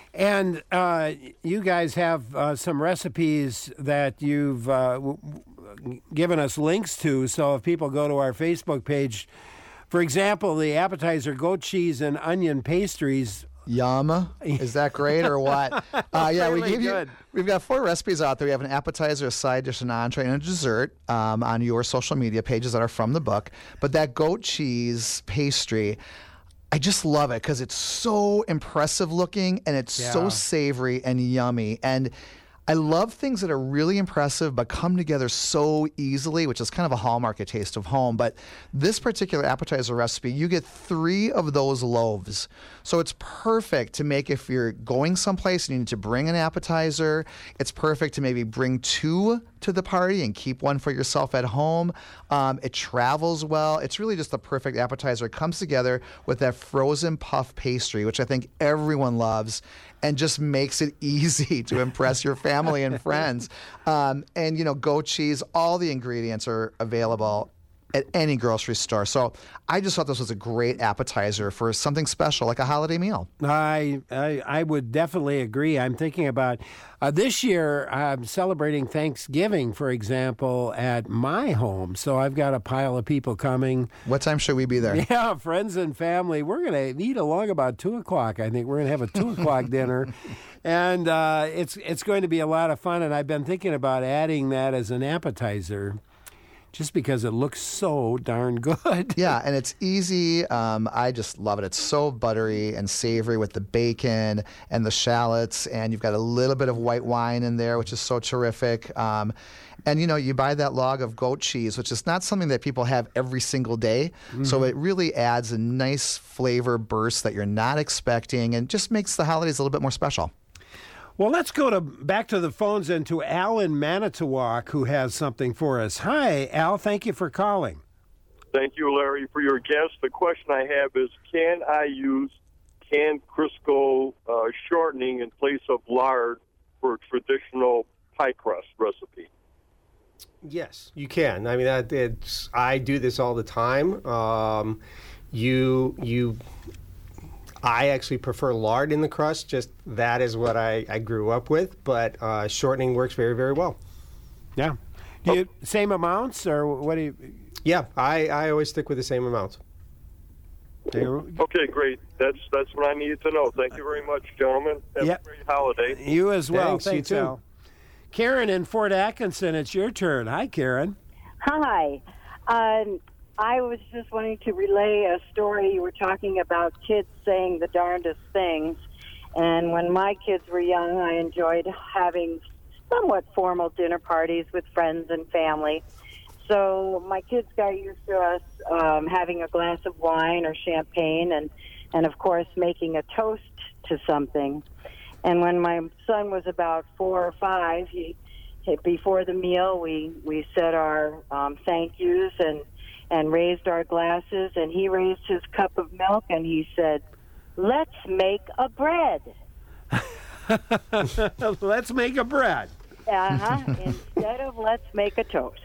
And uh, you guys have uh, some recipes that you've uh, w- w- given us links to. So if people go to our Facebook page, for example, the appetizer goat cheese and onion pastries. Yum. Is that great or what? Uh, yeah, we Really gave you. good. We've got four recipes out there. We have an appetizer, a side dish, an entree, and a dessert um, on your social media pages that are from the book. But that goat cheese pastry, I just love it because it's so impressive looking and it's Yeah. so savory and yummy. And I love things that are really impressive but come together so easily, which is kind of a hallmark at Taste of Home. But this particular appetizer recipe, you get three of those loaves. So it's perfect to make if you're going someplace and you need to bring an appetizer. It's perfect to maybe bring two to the party and keep one for yourself at home. Um, it travels well. It's really just the perfect appetizer. It comes together with that frozen puff pastry, which I think everyone loves, and just makes it easy to impress your family and friends. Um, and, you know, goat cheese, all the ingredients are available at any grocery store. So I just thought this was a great appetizer for something special, like a holiday meal. I, I I would definitely agree. I'm thinking about uh, this year. I'm celebrating Thanksgiving, for example, at my home. So I've got a pile of people coming. What time should we be there? Yeah, friends and family. We're going to eat along about two o'clock. I think we're going to have a two o'clock dinner, and uh, it's it's going to be a lot of fun. And I've been thinking about adding that as an appetizer, just because it looks so darn good. Yeah, and it's easy. Um, I just love it. It's so buttery and savory with the bacon and the shallots, and you've got a little bit of white wine in there, which is so terrific. Um, and, you know, you buy that log of goat cheese, which is not something that people have every single day. Mm-hmm. So it really adds a nice flavor burst that you're not expecting and just makes the holidays a little bit more special. Well, let's go to back to the phones and to Al in Manitowoc, who has something for us. Hi, Al. Thank you for calling. Thank you, Larry, for your guest. The question I have is, can I use canned Crisco uh, shortening in place of lard for a traditional pie crust recipe? Yes, you can. I mean, that it's. I do this all the time. Um, you you. I actually prefer lard in the crust. Just that is what I, I grew up with. But uh, shortening works very, very well. Yeah. Do you same amounts or what do you? Yeah, I, I always stick with the same amounts. Okay, great. That's that's what I needed to know. Thank you very much, gentlemen. Have Yep. a great holiday. You as well. Thanks, you Thanks, too. Al. Karen in Fort Atkinson, it's your turn. Hi, Karen. Hi. Um, I was just wanting to relay a story. You were talking about kids saying the darndest things. And when my kids were young, I enjoyed having somewhat formal dinner parties with friends and family. So my kids got used to us um, having a glass of wine or champagne and, and, of course, making a toast to something. And when my son was about four or five, he, he before the meal, we, we said our um, thank yous and, and raised our glasses. And he raised his cup of milk and he said, "Let's make a bread." Let's make a bread. Uh-huh. Instead of "let's make a toast."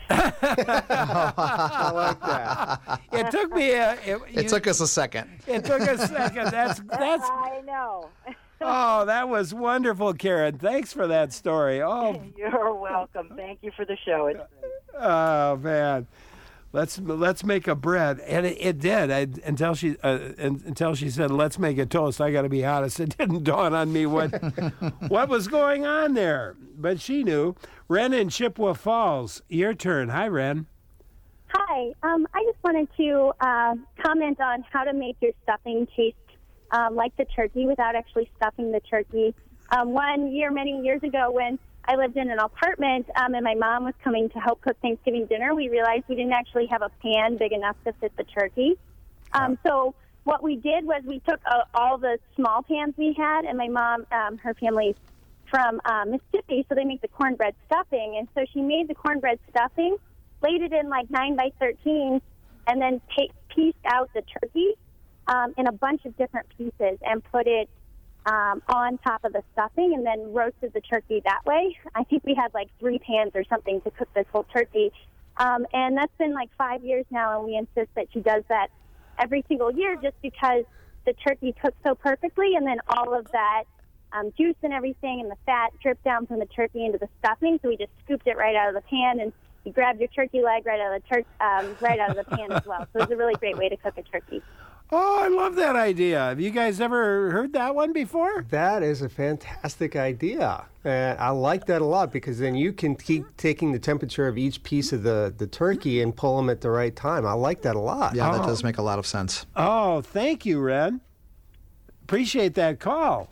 I like that. It took me a. It, It you- took us a second. It took a second. That's that's. I know. Oh, that was wonderful, Karen. Thanks for that story. Oh, You're welcome. Thank you for the show. It's oh man. Let's let's make a bread, and it, it did. I, until she uh, until she said, "Let's make a toast." I got to be honest; it didn't dawn on me what what was going on there. But she knew. Ren in Chippewa Falls, your turn. Hi, Ren. Hi. Um, I just wanted to uh, comment on how to make your stuffing taste um, like the turkey without actually stuffing the turkey. Um, one year, many years ago, when I lived in an apartment um, and my mom was coming to help cook Thanksgiving dinner, we realized we didn't actually have a pan big enough to fit the turkey. Um, so what we did was we took uh, all the small pans we had, and my mom, um, her family's from uh, Mississippi, so they make the cornbread stuffing. And so she made the cornbread stuffing, laid it in like nine by thirteen, and then pa- pieced out the turkey um, in a bunch of different pieces and put it um, on top of the stuffing, and then roasted the turkey that way. I think we had like three pans or something to cook this whole turkey. Um, and that's been like five years now, and we insist that she does that every single year just because the turkey cooks so perfectly, and then all of that um, juice and everything and the fat dripped down from the turkey into the stuffing, so we just scooped it right out of the pan, and you grabbed your turkey leg right out of the tur- um, right out of the pan as well. So it's a really great way to cook a turkey. Oh, I love that idea. Have you guys ever heard that one before? That is a fantastic idea. And I like that a lot because then you can keep taking the temperature of each piece of the, the turkey and pull them at the right time. I like that a lot. Yeah, that Oh. does make a lot of sense. Oh, thank you, Red. Appreciate that call.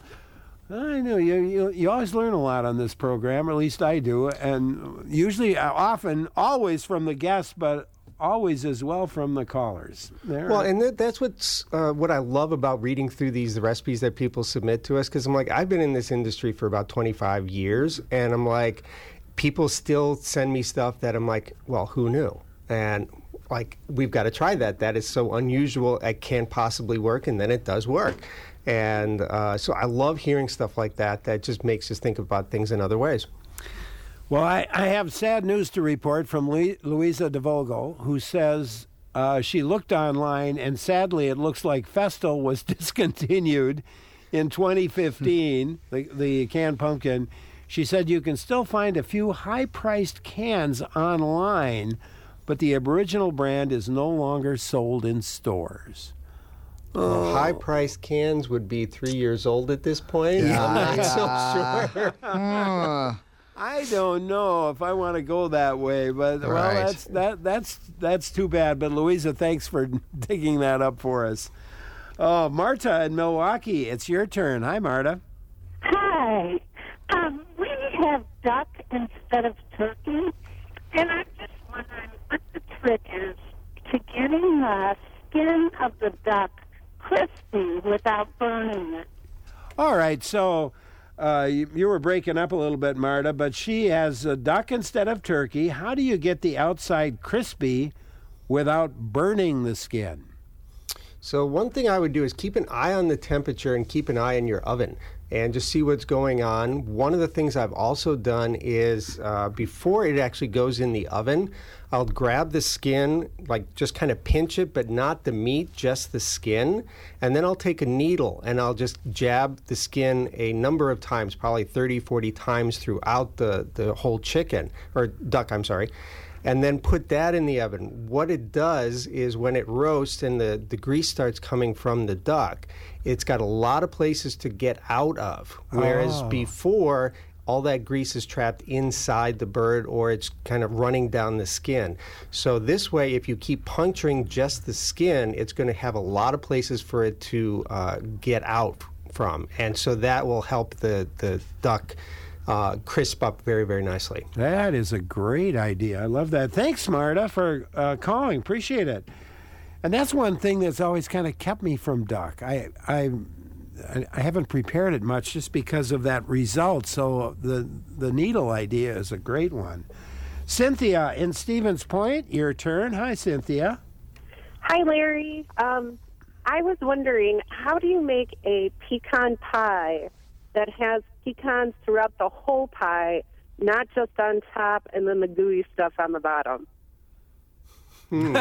I know you, you. You always learn a lot on this program, or at least I do, and usually, uh, often, always from the guests, but always as well from the callers. There. Well, and that, that's what's uh, what I love about reading through these recipes that people submit to us, because I'm like, I've been in this industry for about twenty-five years, and I'm like, people still send me stuff that I'm like, well, who knew? And like, we've got to try that. That is so unusual. It can't possibly work, and then it does work. And uh, so I love hearing stuff like that. That just makes us think about things in other ways. Well, I, I have sad news to report from Lu- Louisa DeVogel, who says uh, she looked online, and sadly it looks like Festal was discontinued in twenty fifteen, the, the canned pumpkin. She said you can still find a few high-priced cans online, but the original brand is no longer sold in stores. Well, high-priced cans would be three years old at this point. Yeah. I'm not so sure. Uh, I don't know if I want to go that way, but well, Right. that's that that's that's too bad. But Louisa, thanks for digging that up for us. Oh, Marta in Milwaukee, it's your turn. Hi, Marta. Hi. Um, we have duck instead of turkey, and I'm just wondering what the trick is to getting the skin of the duck crispy without burning it. All right, so uh, you, you were breaking up a little bit, Marta, but she has a duck instead of turkey. How do you get the outside crispy without burning the skin? So one thing I would do is keep an eye on the temperature and keep an eye in your oven and just see what's going on. One of the things I've also done is uh, before it actually goes in the oven, I'll grab the skin, like just kind of pinch it, but not the meat, just the skin. And then I'll take a needle and I'll just jab the skin a number of times, probably thirty, forty times throughout the, the whole chicken, or duck, I'm sorry. And then put that in the oven. What it does is when it roasts and the, the grease starts coming from the duck, it's got a lot of places to get out of. Whereas Oh. before, all that grease is trapped inside the bird or it's kind of running down the skin. So this way, if you keep puncturing just the skin, it's going to have a lot of places for it to uh, get out from. And so that will help the, the duck Uh, crisp up very, very nicely. That is a great idea. I love that. Thanks, Marta, for uh, calling. Appreciate it. And that's one thing that's always kind of kept me from duck. I, I I haven't prepared it much just because of that result. So the the needle idea is a great one. Cynthia in Stevens Point, your turn. Hi, Cynthia. Hi, Larry. Um, I was wondering, how do you make a pecan pie that has pecans throughout the whole pie, not just on top and then the gooey stuff on the bottom? Hmm.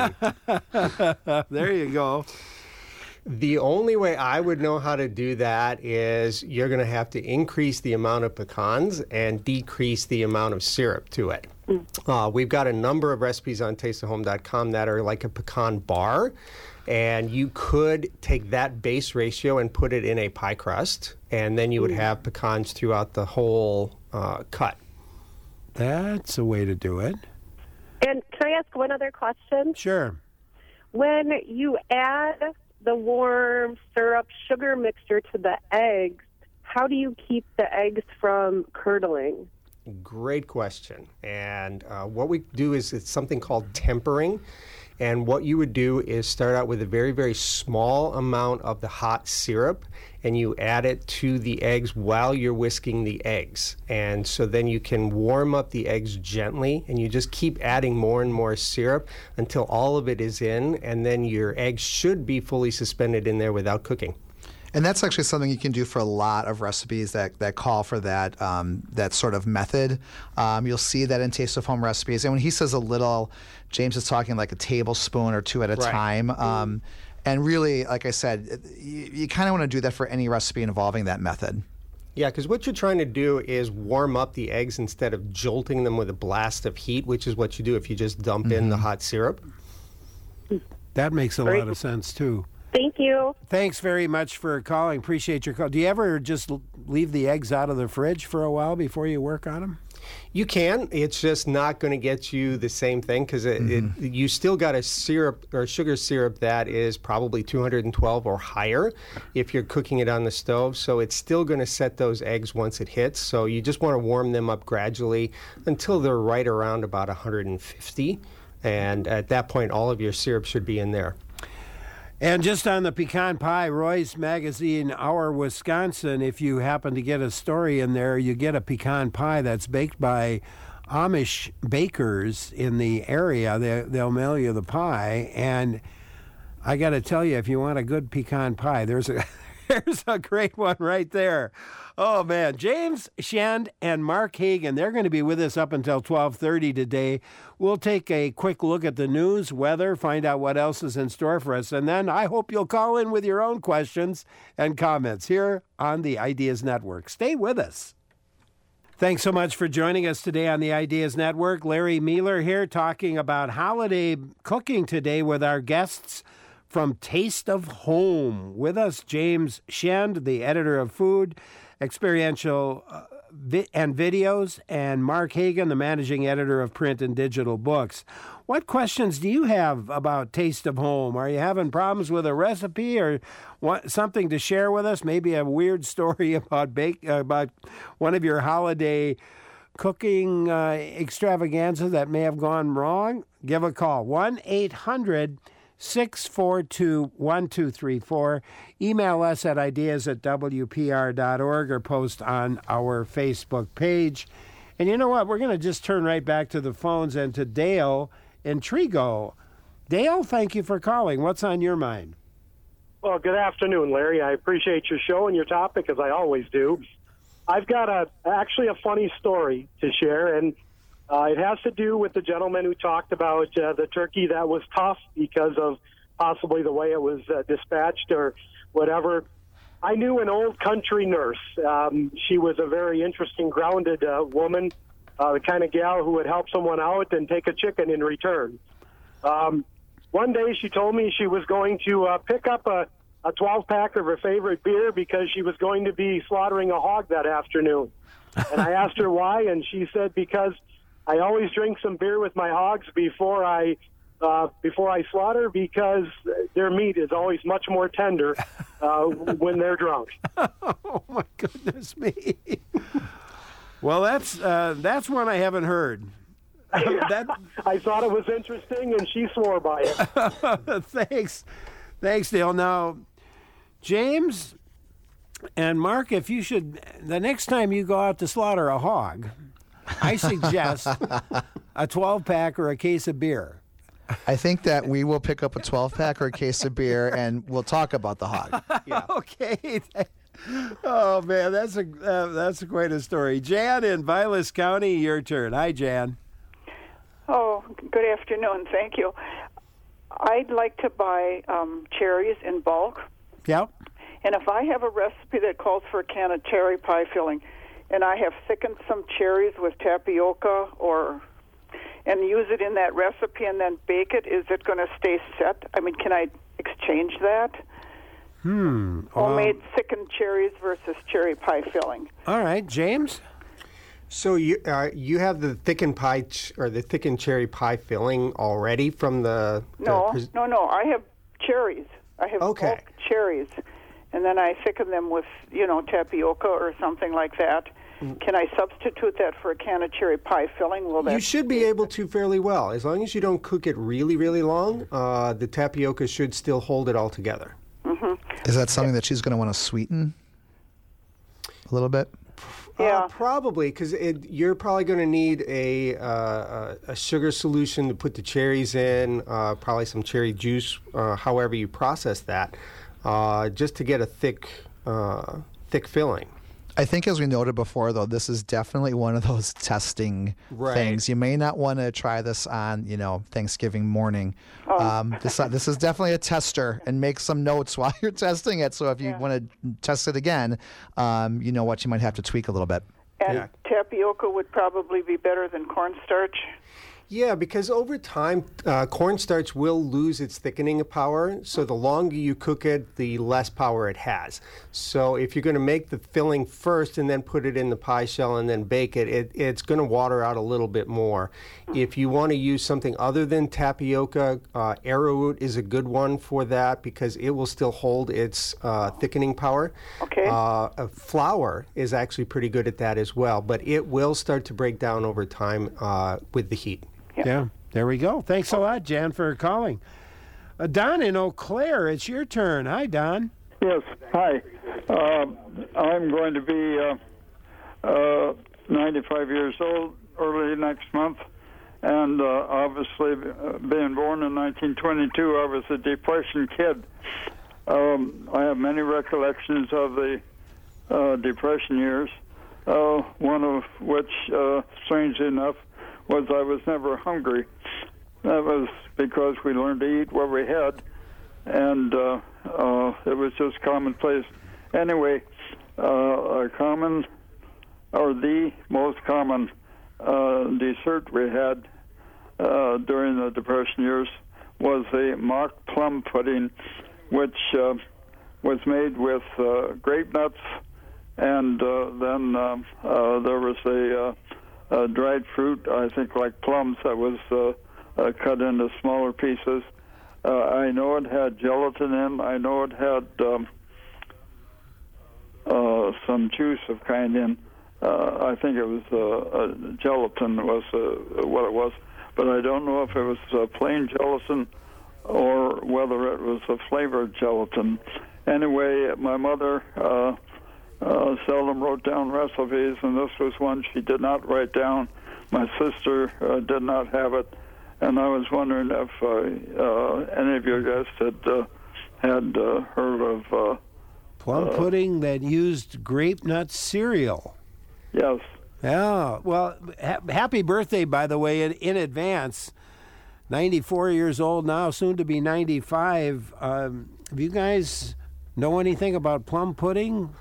There you go. The only way I would know how to do that is you're going to have to increase the amount of pecans and decrease the amount of syrup to it. Uh, we've got a number of recipes on taste of home dot com that are like a pecan bar, and you could take that base ratio and put it in a pie crust, and then you would have pecans throughout the whole uh, cut. That's a way to do it. And can I ask one other question? Sure. When you add the warm syrup sugar mixture to the eggs, how do you keep the eggs from curdling? Great question. And uh, what we do is it's something called tempering. And what you would do is start out with a very, very small amount of the hot syrup, and you add it to the eggs while you're whisking the eggs. And so then you can warm up the eggs gently, and you just keep adding more and more syrup until all of it is in, and then your eggs should be fully suspended in there without cooking. And that's actually something you can do for a lot of recipes that, that call for that um, that sort of method. Um, you'll see that in Taste of Home recipes. And when he says a little, James is talking like a tablespoon or two at a Right. time. Um, and really, like I said, you, you kind of want to do that for any recipe involving that method. Yeah, because what you're trying to do is warm up the eggs instead of jolting them with a blast of heat, which is what you do if you just dump mm-hmm. in the hot syrup. That makes a Great. lot of sense, too. Thank you. Thanks very much for calling. Appreciate your call. Do you ever just l- leave the eggs out of the fridge for a while before you work on them? You can. It's just not going to get you the same thing because it, mm-hmm. it, you still got a syrup or sugar syrup that is probably two hundred twelve or higher if you're cooking it on the stove. So it's still going to set those eggs once it hits. So you just want to warm them up gradually until they're right around about one hundred fifty. And at that point, all of your syrup should be in there. And just on the pecan pie, Roy's Magazine, Our Wisconsin, if you happen to get a story in there, you get a pecan pie that's baked by Amish bakers in the area. They, they'll mail you the pie. And I got to tell you, if you want a good pecan pie, there's a there's a great one right there. Oh, man. James Shand and Mark Hagan, they're going to be with us up until twelve thirty today. We'll take a quick look at the news, weather, find out what else is in store for us. And then I hope you'll call in with your own questions and comments here on the Ideas Network. Stay with us. Thanks so much for joining us today on the Ideas Network. Larry Mealer here talking about holiday cooking today with our guests from Taste of Home. With us, James Shand, the editor of Food, Experiential uh, vi- and Videos, and Mark Hagan, the managing editor of Print and Digital Books. What questions do you have about Taste of Home? Are you having problems with a recipe or want something to share with us? Maybe a weird story about bake uh, about one of your holiday cooking uh, extravaganza that may have gone wrong? Give a call, one eight hundred six four two one two three four. Email us at ideas at w p r dot org or post on our Facebook page. And you know what? We're going to just turn right back to the phones and to Dale in Trego. Dale, thank you for calling. What's on your mind? Well, good afternoon, Larry. I appreciate your show and your topic, as I always do. I've got a actually a funny story to share, and Uh, it has to do with the gentleman who talked about uh, the turkey that was tough because of possibly the way it was uh, dispatched or whatever. I knew an old country nurse. Um, she was a very interesting, grounded uh, woman, uh, the kind of gal who would help someone out and take a chicken in return. Um, one day she told me she was going to uh, pick up a, a twelve-pack of her favorite beer because she was going to be slaughtering a hog that afternoon. And I asked her why, and she said, because I always drink some beer with my hogs before I uh, before I slaughter because their meat is always much more tender uh, when they're drunk. Oh my goodness me! Well, that's uh, that's one I haven't heard. that... I thought it was interesting, and she swore by it. Thanks, thanks, Dale. Now, James and Mark, if you should, the next time you go out to slaughter a hog, I suggest a twelve-pack or a case of beer. I think that we will pick up a twelve-pack or a case of beer, and we'll talk about the hog. Yeah. Okay. Oh, man, that's a uh, that's quite a story. Jan in Vilas County, your turn. Hi, Jan. Oh, good afternoon. Thank you. I'd like to buy um, cherries in bulk. Yep. And if I have a recipe that calls for a can of cherry pie filling, and I have thickened some cherries with tapioca or and use it in that recipe and then bake it, is it going to stay set? I mean, can I exchange that? Hmm. Homemade um, thickened cherries versus cherry pie filling. All right, James? So you uh, you have the thickened pie ch- or the thickened cherry pie filling already from the... the no, pres- no, no. I have cherries. I have okay. bulk cherries. And then I thicken them with, you know, tapioca or something like that. Can I substitute that for a can of cherry pie filling? Will that You should be able to fairly well. As long as you don't cook it really, really long, uh, the tapioca should still hold it all together. Mm-hmm. Is that something that she's going to want to sweeten a little bit? Yeah, uh, probably, because you're probably going to need a, uh, a sugar solution to put the cherries in, uh, probably some cherry juice, uh, however you process that, uh, just to get a thick, uh, thick filling. I think, as we noted before, though, this is definitely one of those testing Right. things. You may not want to try this on, you know, Thanksgiving morning. Oh. Um, this, this is definitely a tester, and make some notes while you're testing it. So if you want to test it again, um, you know what, you might have to tweak a little bit. And tapioca would probably be better than cornstarch? Yeah, because over time, uh, cornstarch will lose its thickening power. So the longer you cook it, the less power it has. So if you're going to make the filling first and then put it in the pie shell and then bake it, it it's going to water out a little bit more. If you want to use something other than tapioca, uh, arrowroot is a good one for that because it will still hold its uh, thickening power. Okay. Uh, uh, flour is actually pretty good at that as well, but it will start to break down over time uh, with the heat. Yeah. yeah, there we go. Thanks a lot, Jan, for calling. Uh, Don in Eau Claire, it's your turn. Hi, Don. Yes, hi. Uh, I'm going to be uh, uh, ninety-five years old early next month, and uh, obviously, uh, being born in nineteen twenty-two, I was a Depression kid. Um, I have many recollections of the uh, Depression years, uh, one of which, uh, strangely enough, was I was never hungry. That was because we learned to eat what we had, and uh, uh, it was just commonplace. Anyway, uh, a common, or the most common uh, dessert we had uh, during the Depression years was a mock plum pudding, which uh, was made with uh, grape nuts, and uh, then uh, uh, there was a uh, Uh, dried fruit, I think like plums, that was uh, uh, cut into smaller pieces. Uh, I know it had gelatin in. I know it had um, uh, some juice of kind in. Uh, I think it was uh, uh, gelatin was uh, what it was, but I don't know if it was uh, plain gelatin or whether it was a flavored gelatin. Anyway, my mother Uh, Uh, seldom wrote down recipes, and this was one she did not write down. My sister uh, did not have it, and I was wondering if uh, uh, any of you guys had uh, had uh, heard of uh, plum uh, pudding that used grape nut cereal. Yes. Yeah. Well, ha- happy birthday, by the way, in, in advance. ninety-four years old now, soon to be ninety-five. Um, have you guys know anything about plum pudding?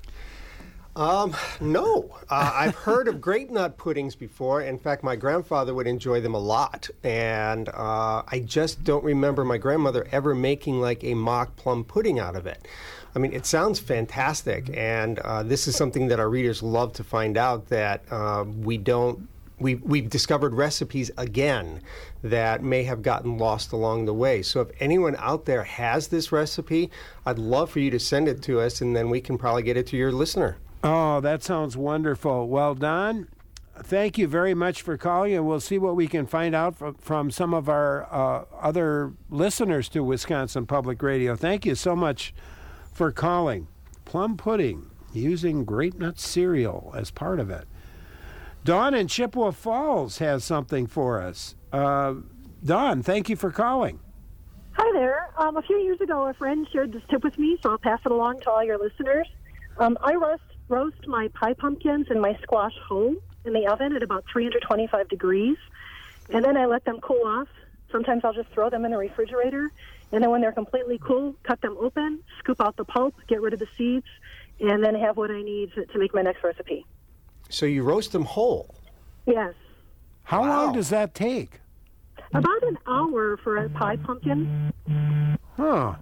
Um, no. Uh, I've heard of grape nut puddings before. In fact, my grandfather would enjoy them a lot. And uh, I just don't remember my grandmother ever making like a mock plum pudding out of it. I mean, it sounds fantastic. And uh, this is something that our readers love to find out, that uh, we don't, we, we've discovered recipes again that may have gotten lost along the way. So if anyone out there has this recipe, I'd love for you to send it to us, and then we can probably get it to your listener. Oh, that sounds wonderful. Well, Don, thank you very much for calling, and we'll see what we can find out from, from some of our uh, other listeners to Wisconsin Public Radio. Thank you so much for calling. Plum pudding, using grape nut cereal as part of it. Dawn in Chippewa Falls has something for us. Uh, Dawn, thank you for calling. Hi there. Um, a few years ago, a friend shared this tip with me, so I'll pass it along to all your listeners. Um, I roast roast my pie pumpkins and my squash whole in the oven at about three hundred twenty-five degrees, and then I let them cool off. Sometimes I'll just throw them in the refrigerator, and then when they're completely cool, cut them open, scoop out the pulp, get rid of the seeds, and then have what I need to, to make my next recipe. So you roast them whole? Yes. How wow. long does that take? About an hour for a pie pumpkin. Huh.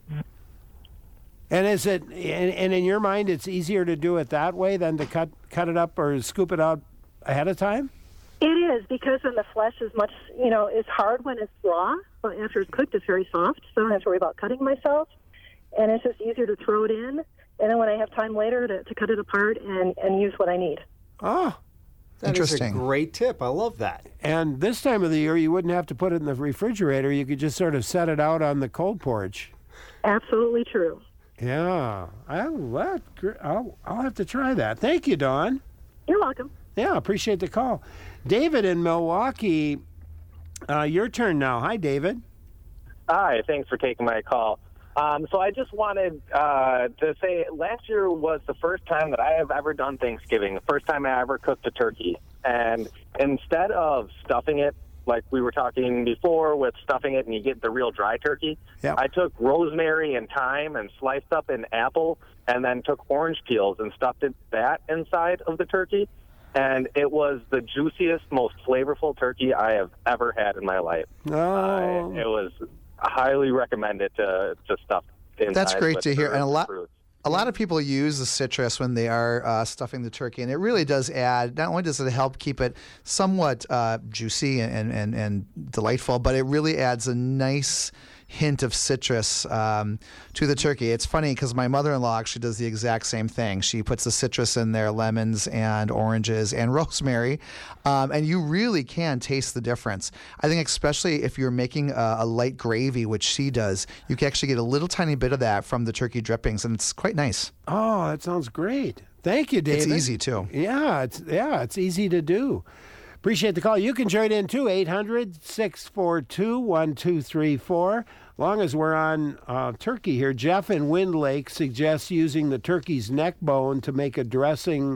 And is it, and, and in your mind, it's easier to do it that way than to cut cut it up or scoop it out ahead of time? It is, because then the flesh is much, you know, it's hard when it's raw, but after it's cooked, it's very soft, so I don't have to worry about cutting myself. And it's just easier to throw it in, and then when I have time later to, to cut it apart and, and use what I need. Oh, That is a Interesting. great tip. I love that. and this time of the year, you wouldn't have to put it in the refrigerator. You could just sort of set it out on the cold porch. Absolutely true. Yeah, I'll, that, I'll, I'll have to try that. Thank you, Dawn. You're welcome. Yeah, appreciate the call. David in Milwaukee, uh, your turn now. Hi, David. Hi, thanks for taking my call. Um, so I just wanted uh, to say last year was the first time that I have ever done Thanksgiving, the first time I ever cooked a turkey. And instead of stuffing it, like we were talking before with stuffing it and you get the real dry turkey, Yep. I took rosemary and thyme and sliced up an apple and then took orange peels and stuffed it, that inside of the turkey. And it was the juiciest, most flavorful turkey I have ever had in my life. Oh. Uh, it was highly recommended to, to stuff inside. That's great with to hear. the And a lot, fruits. a lot of people use the citrus when they are uh, stuffing the turkey, and it really does add. Not only does it help keep it somewhat uh, juicy and, and and delightful, but it really adds a nice hint of citrus um, to the turkey. It's funny because my mother-in-law actually does the exact same thing. She puts the citrus in there, lemons and oranges and rosemary, um, and you really can taste the difference. I think especially if you're making a, a light gravy, which she does, you can actually get a little tiny bit of that from the turkey drippings, and it's quite nice. Oh, that sounds great. Thank you, David. It's easy, too. Yeah, it's yeah, it's easy to do. Appreciate the call. You can join in too, eight hundred, six four two, one two three four. Long as we're on uh, turkey here, Jeff in Wind Lake suggests using the turkey's neck bone to make a dressing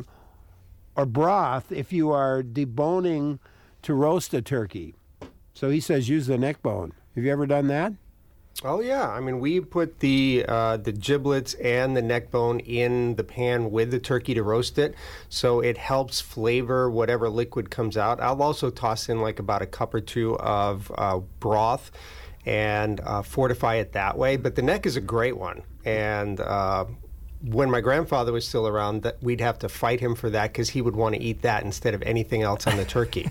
or broth if you are deboning to roast a turkey. So he says use the neck bone. Have you ever done that? Oh yeah, I mean we put the uh, the giblets and the neck bone in the pan with the turkey to roast it, so it helps flavor whatever liquid comes out. I'll also toss in like about a cup or two of uh, broth and uh, fortify it that way. But the neck is a great one, and uh, when my grandfather was still around, that we'd have to fight him for that because he would want to eat that instead of anything else on the turkey.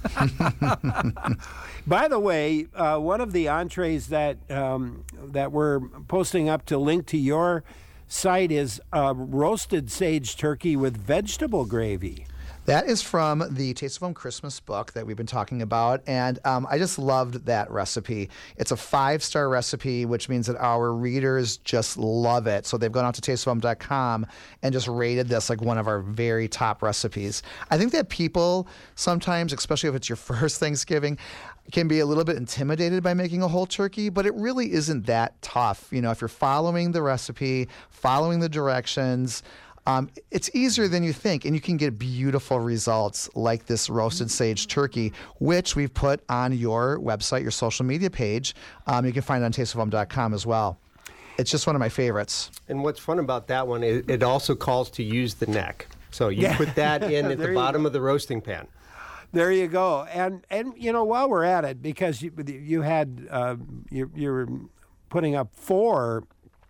By the way, uh, one of the entrees that um, that we're posting up to link to your site is uh, roasted sage turkey with vegetable gravy. That is from the Taste of Home Christmas book that we've been talking about, and um, I just loved that recipe. It's a five-star recipe, which means that our readers just love it. So they've gone out to taste of home dot com and just rated this like one of our very top recipes. I think that people sometimes, especially if it's your first Thanksgiving, can be a little bit intimidated by making a whole turkey, but it really isn't that tough. You know, if you're following the recipe, following the directions, Um, it's easier than you think, and you can get beautiful results like this roasted sage turkey, which we've put on your website, your social media page. Um, you can find it on taste of home dot com as well. It's just one of my favorites. And what's fun about that one is it also calls to use the neck. So you Yeah. put that in at There the you bottom go. of the roasting pan. There you go. And and you know, while we're at it, because you you had uh, you you're putting up four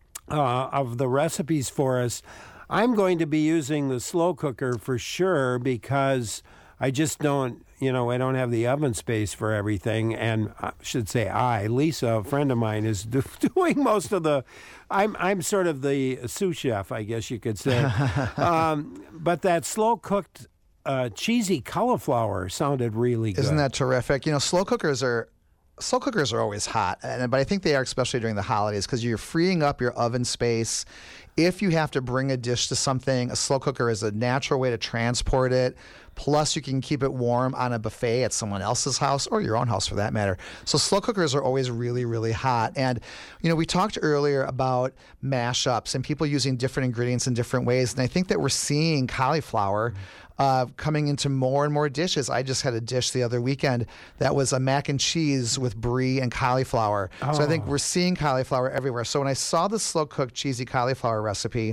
uh, of the recipes for us. I'm going to be using the slow cooker for sure because I just don't, you know, I don't have the oven space for everything. And I should say I, Lisa, a friend of mine, is do, doing most of the, I'm I'm sort of the sous chef, I guess you could say. um, but that slow cooked uh, cheesy cauliflower sounded really good. Isn't that terrific? You know, slow cookers are slow cookers are always hot, and, but I think they are especially during the holidays because you're freeing up your oven space. If you have to bring a dish to something, a slow cooker is a natural way to transport it. Plus, you can keep it warm on a buffet at someone else's house or your own house for that matter. So slow cookers are always really, really hot. And, you know, we talked earlier about mashups and people using different ingredients in different ways. And I think that we're seeing cauliflower uh, coming into more and more dishes. I just had a dish the other weekend that was a mac and cheese with brie and cauliflower. Oh. So I think we're seeing cauliflower everywhere. So when I saw the slow-cooked cheesy cauliflower recipe,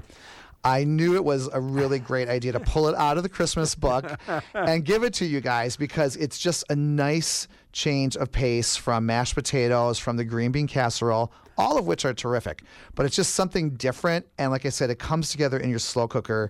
I knew it was a really great idea to pull it out of the Christmas book and give it to you guys because it's just a nice change of pace from mashed potatoes, from the green bean casserole, all of which are terrific. But it's just something different. And like I said, it comes together in your slow cooker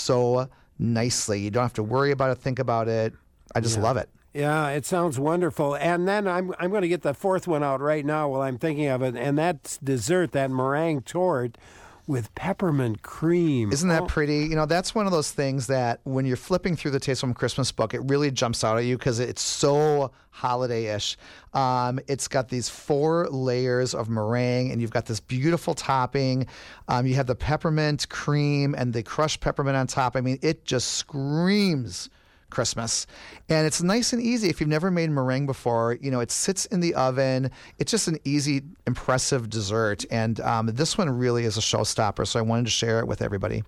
so nicely. You don't have to worry about it, think about it. I just Yeah. love it. Yeah, it sounds wonderful. And then I'm I'm going to get the fourth one out right now while I'm thinking of it, and that's dessert, that meringue tort with peppermint cream. Isn't that Oh. pretty? You know, that's one of those things that when you're flipping through the Taste of Home Christmas book, it really jumps out at you because it's so holiday-ish. Um, it's got these four layers of meringue, and you've got this beautiful topping. Um, you have the peppermint cream and the crushed peppermint on top. I mean, it just screams Christmas. And it's nice and easy. If you've never made meringue before, you know, it sits in the oven. It's just an easy, impressive dessert. And um, this one really is a showstopper, so I wanted to share it with everybody.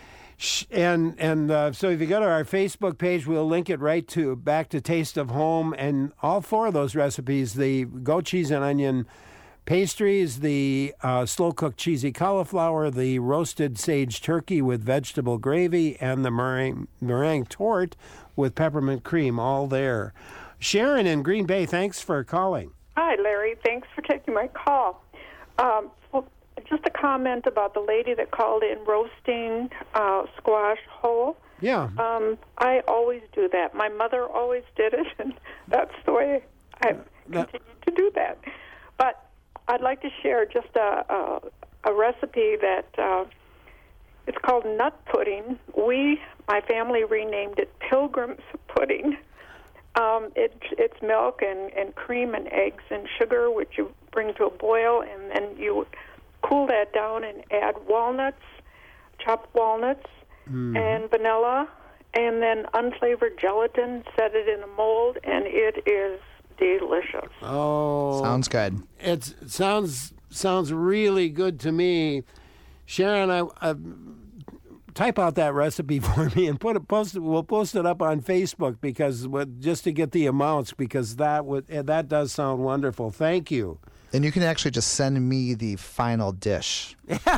And and uh, so if you go to our Facebook page, we'll link it right to back to Taste of Home, and all four of those recipes, the goat cheese and onion pastries, the uh, slow-cooked cheesy cauliflower, the roasted sage turkey with vegetable gravy, and the meringue, meringue tort with peppermint cream, all there. Sharon in Green Bay, thanks for calling. Hi, Larry. Thanks for taking my call. Um, well, just a comment about the lady that called in roasting uh, squash whole. Yeah. Um, I always do that. My mother always did it, and that's the way I continue to do that. But I'd like to share just a, a, a recipe that uh, it's called nut pudding. We, my family, renamed it Pilgrim's pudding. Um, it, it's milk and, and cream and eggs and sugar, which you bring to a boil, and then you cool that down and add walnuts, chopped walnuts, Mm. and vanilla, and then unflavored gelatin. Set it in a mold, and it is delicious. Oh, Sounds good. It's, it sounds sounds really good to me. Sharon, I, I type out that recipe for me and put it post it, we'll post it up on Facebook because just to get the amounts, because that would that does sound wonderful. Thank you. And you can actually just send me the final dish.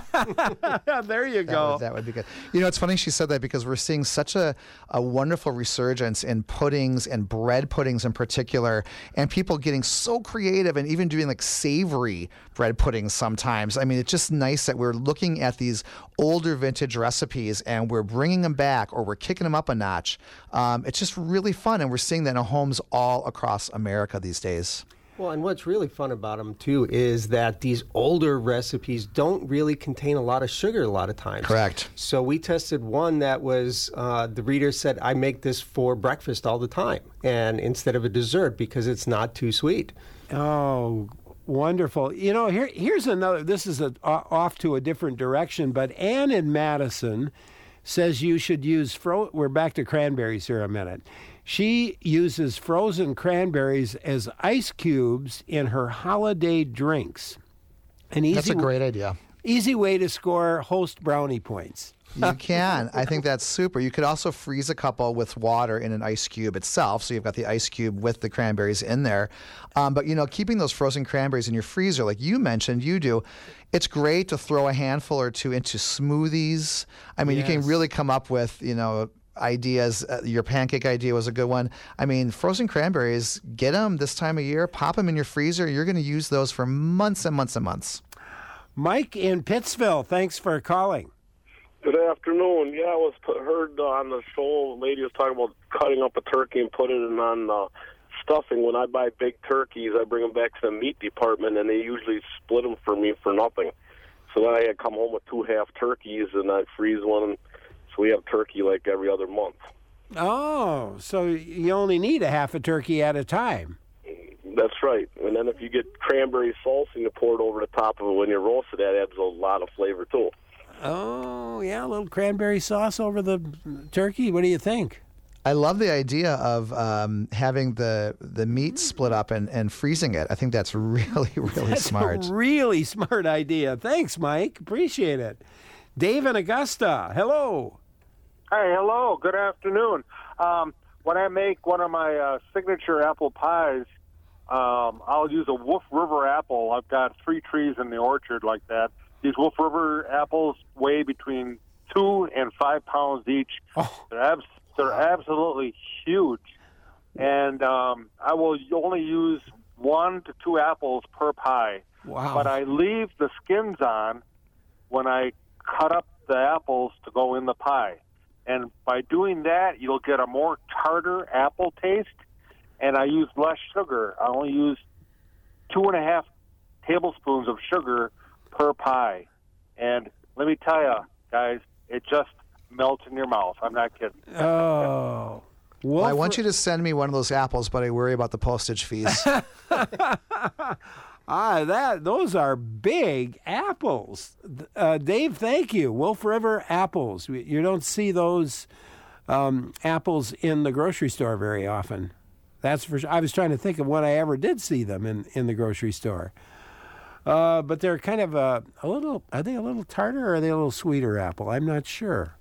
There you That go. would, that would be good. You know, it's funny she said that because we're seeing such a, a wonderful resurgence in puddings and bread puddings in particular, and people getting so creative and even doing like savory bread puddings sometimes. I mean, it's just nice that we're looking at these older vintage recipes and we're bringing them back or we're kicking them up a notch. Um, it's just really fun, and we're seeing that in homes all across America these days. Well, and what's really fun about them, too, is that these older recipes don't really contain a lot of sugar a lot of times. Correct. So we tested one that was, uh, the reader said, I make this for breakfast all the time, and instead of a dessert, because it's not too sweet. Oh, wonderful. You know, here here's another, this is a, off to a different direction, but Ann in Madison says you should use, fro- we're back to cranberries here a minute. She uses frozen cranberries as ice cubes in her holiday drinks. An easy, That's a great idea. Easy way to score host brownie points. You can. I think that's super. You could also freeze a couple with water in an ice cube itself, so you've got the ice cube with the cranberries in there. Um, but, you know, keeping those frozen cranberries in your freezer, like you mentioned, you do, it's great to throw a handful or two into smoothies. I mean, you Yes. can really come up with, you know, ideas. Uh, your pancake idea was a good one. I mean, frozen cranberries, get them this time of year, pop them in your freezer. You're going to use those for months and months and months. Mike in Pittsville, thanks for calling. Good afternoon. Yeah, I was t- heard uh, on the show, a lady was talking about cutting up a turkey and putting it on uh, stuffing. When I buy big turkeys, I bring them back to the meat department, and they usually split them for me for nothing. So then I come home with two half turkeys, and I freeze one. So we have turkey like every other month. Oh, so you only need a half a turkey at a time. That's right. And then if you get cranberry salsa and you pour it over the top of it when you roast it, that adds a lot of flavor too. Oh, yeah, a little cranberry sauce over the turkey. What do you think? I love the idea of um, having the the meat split up and, and freezing it. I think that's really, really That's smart. a really smart idea. Thanks, Mike. Appreciate it. Dave in Augusta, hello. Hey, hello. Good afternoon. Um, when I make one of my uh, signature apple pies, um, I'll use a Wolf River apple. I've got three trees in the orchard like that. These Wolf River apples weigh between two and five pounds each. Oh. They're, abs- they're absolutely huge. And um, I will only use one to two apples per pie. Wow. But I leave the skins on when I cut up the apples to go in the pie. And by doing that, you'll get a more tartar apple taste. And I use less sugar. I only use two and a half tablespoons of sugar per pie. And let me tell you, guys, it just melts in your mouth. I'm not kidding. Oh. Well, I want you to send me one of those apples, but I worry about the postage fees. Ah, that those are big apples. Uh, Dave, thank you. Wolf River apples. You don't see those um, apples in the grocery store very often. That's for sure. I was trying to think of when I ever did see them in, in the grocery store. Uh, but they're kind of a, a little, are they a little tartar or are they a little sweeter apple? I'm not sure.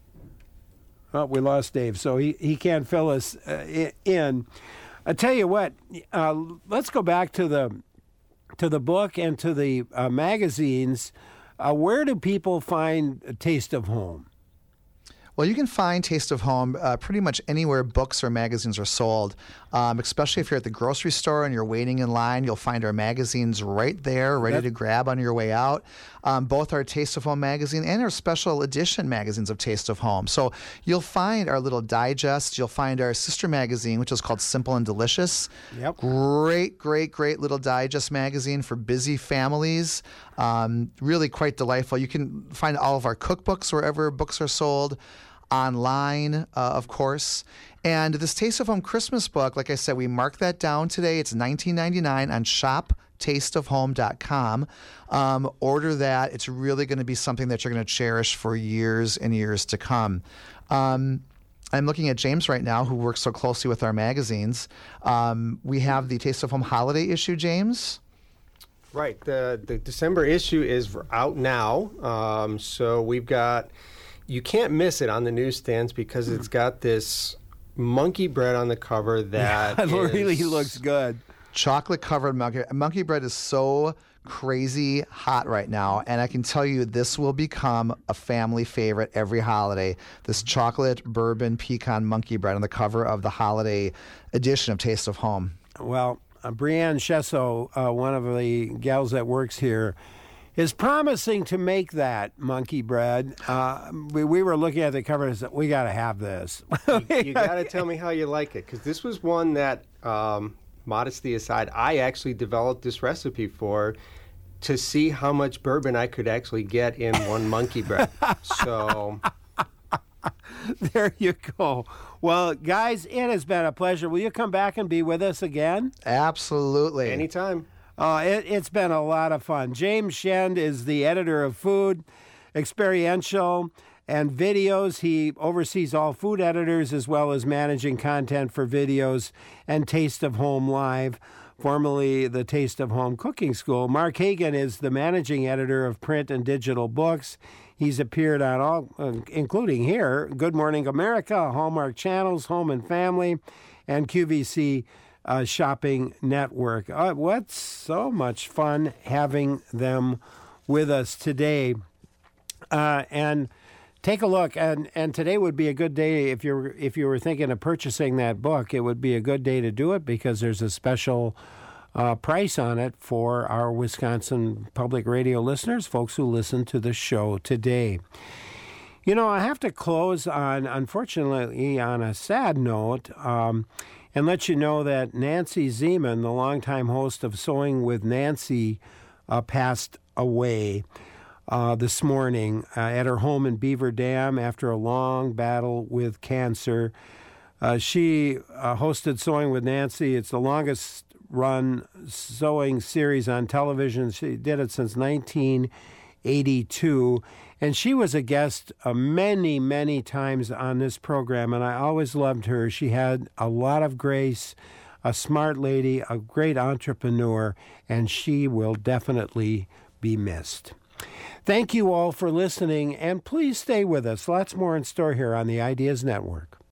Oh, we lost Dave, so he, he can't fill us uh, in. I tell you what, uh, let's go back to the to the book and to the uh, magazines. Uh, where do people find A Taste of Home? Well, you can find Taste of Home uh, pretty much anywhere books or magazines are sold, um, especially if you're at the grocery store and you're waiting in line. You'll find our magazines right there, ready yep. to grab on your way out. Um, both our Taste of Home magazine and our special edition magazines of Taste of Home. So you'll find our little digest. You'll find our sister magazine, which is called Simple and Delicious. Yep. Great, great, great little digest magazine for busy families. Um, really quite delightful. You can find all of our cookbooks wherever books are sold. Online, uh, of course. And this Taste of Home Christmas book, like I said, we marked that down today. It's nineteen ninety-nine on shop taste of home dot com. Um, order that. It's really going to be something that you're going to cherish for years and years to come. Um, I'm looking at James right now, who works so closely with our magazines. Um, we have the Taste of Home holiday issue, James. Right. The, the December issue is out now. Um, so we've got... You can't miss it on the newsstands because it's got this monkey bread on the cover that yeah, it is... really looks good. Chocolate covered monkey. Monkey bread is so crazy hot right now, and I can tell you this will become a family favorite every holiday. This chocolate bourbon pecan monkey bread on the cover of the holiday edition of Taste of Home. Well, uh, Brianne Chesso, uh, one of the gals that works here, is promising to make that monkey bread. Uh, we, we were looking at the cover and said, we got to have this. you you got to tell me how you like it, because this was one that, um, modesty aside, I actually developed this recipe for to see how much bourbon I could actually get in one monkey bread. So... There you go. Well, guys, it has been a pleasure. Will you come back and be with us again? Absolutely. Anytime. Uh, it, it's been a lot of fun. James Shend is the editor of Food, Experiential, and Videos. He oversees all food editors as well as managing content for videos and Taste of Home Live, formerly the Taste of Home Cooking School. Mark Hagan is the managing editor of print and digital books. He's appeared on all, uh, including here, Good Morning America, Hallmark Channels, Home and Family, and Q V C Uh, Shopping Network. Uh, what's so much fun having them with us today. Uh, and take a look. And, and today would be a good day if you're if you were thinking of purchasing that book. It would be a good day to do it because there's a special uh, price on it for our Wisconsin Public Radio listeners, folks who listen to the show today. You know, I have to close on, unfortunately, on a sad note. Um, And let you know that Nancy Zeman, the longtime host of Sewing with Nancy, uh, passed away uh, this morning uh, at her home in Beaver Dam after a long battle with cancer. Uh, she uh, hosted Sewing with Nancy. It's the longest run sewing series on television. She did it since nineteen eighty-two. And she was a guest uh, many, many times on this program, and I always loved her. She had a lot of grace, a smart lady, a great entrepreneur, and she will definitely be missed. Thank you all for listening, and please stay with us. Lots more in store here on the Ideas Network.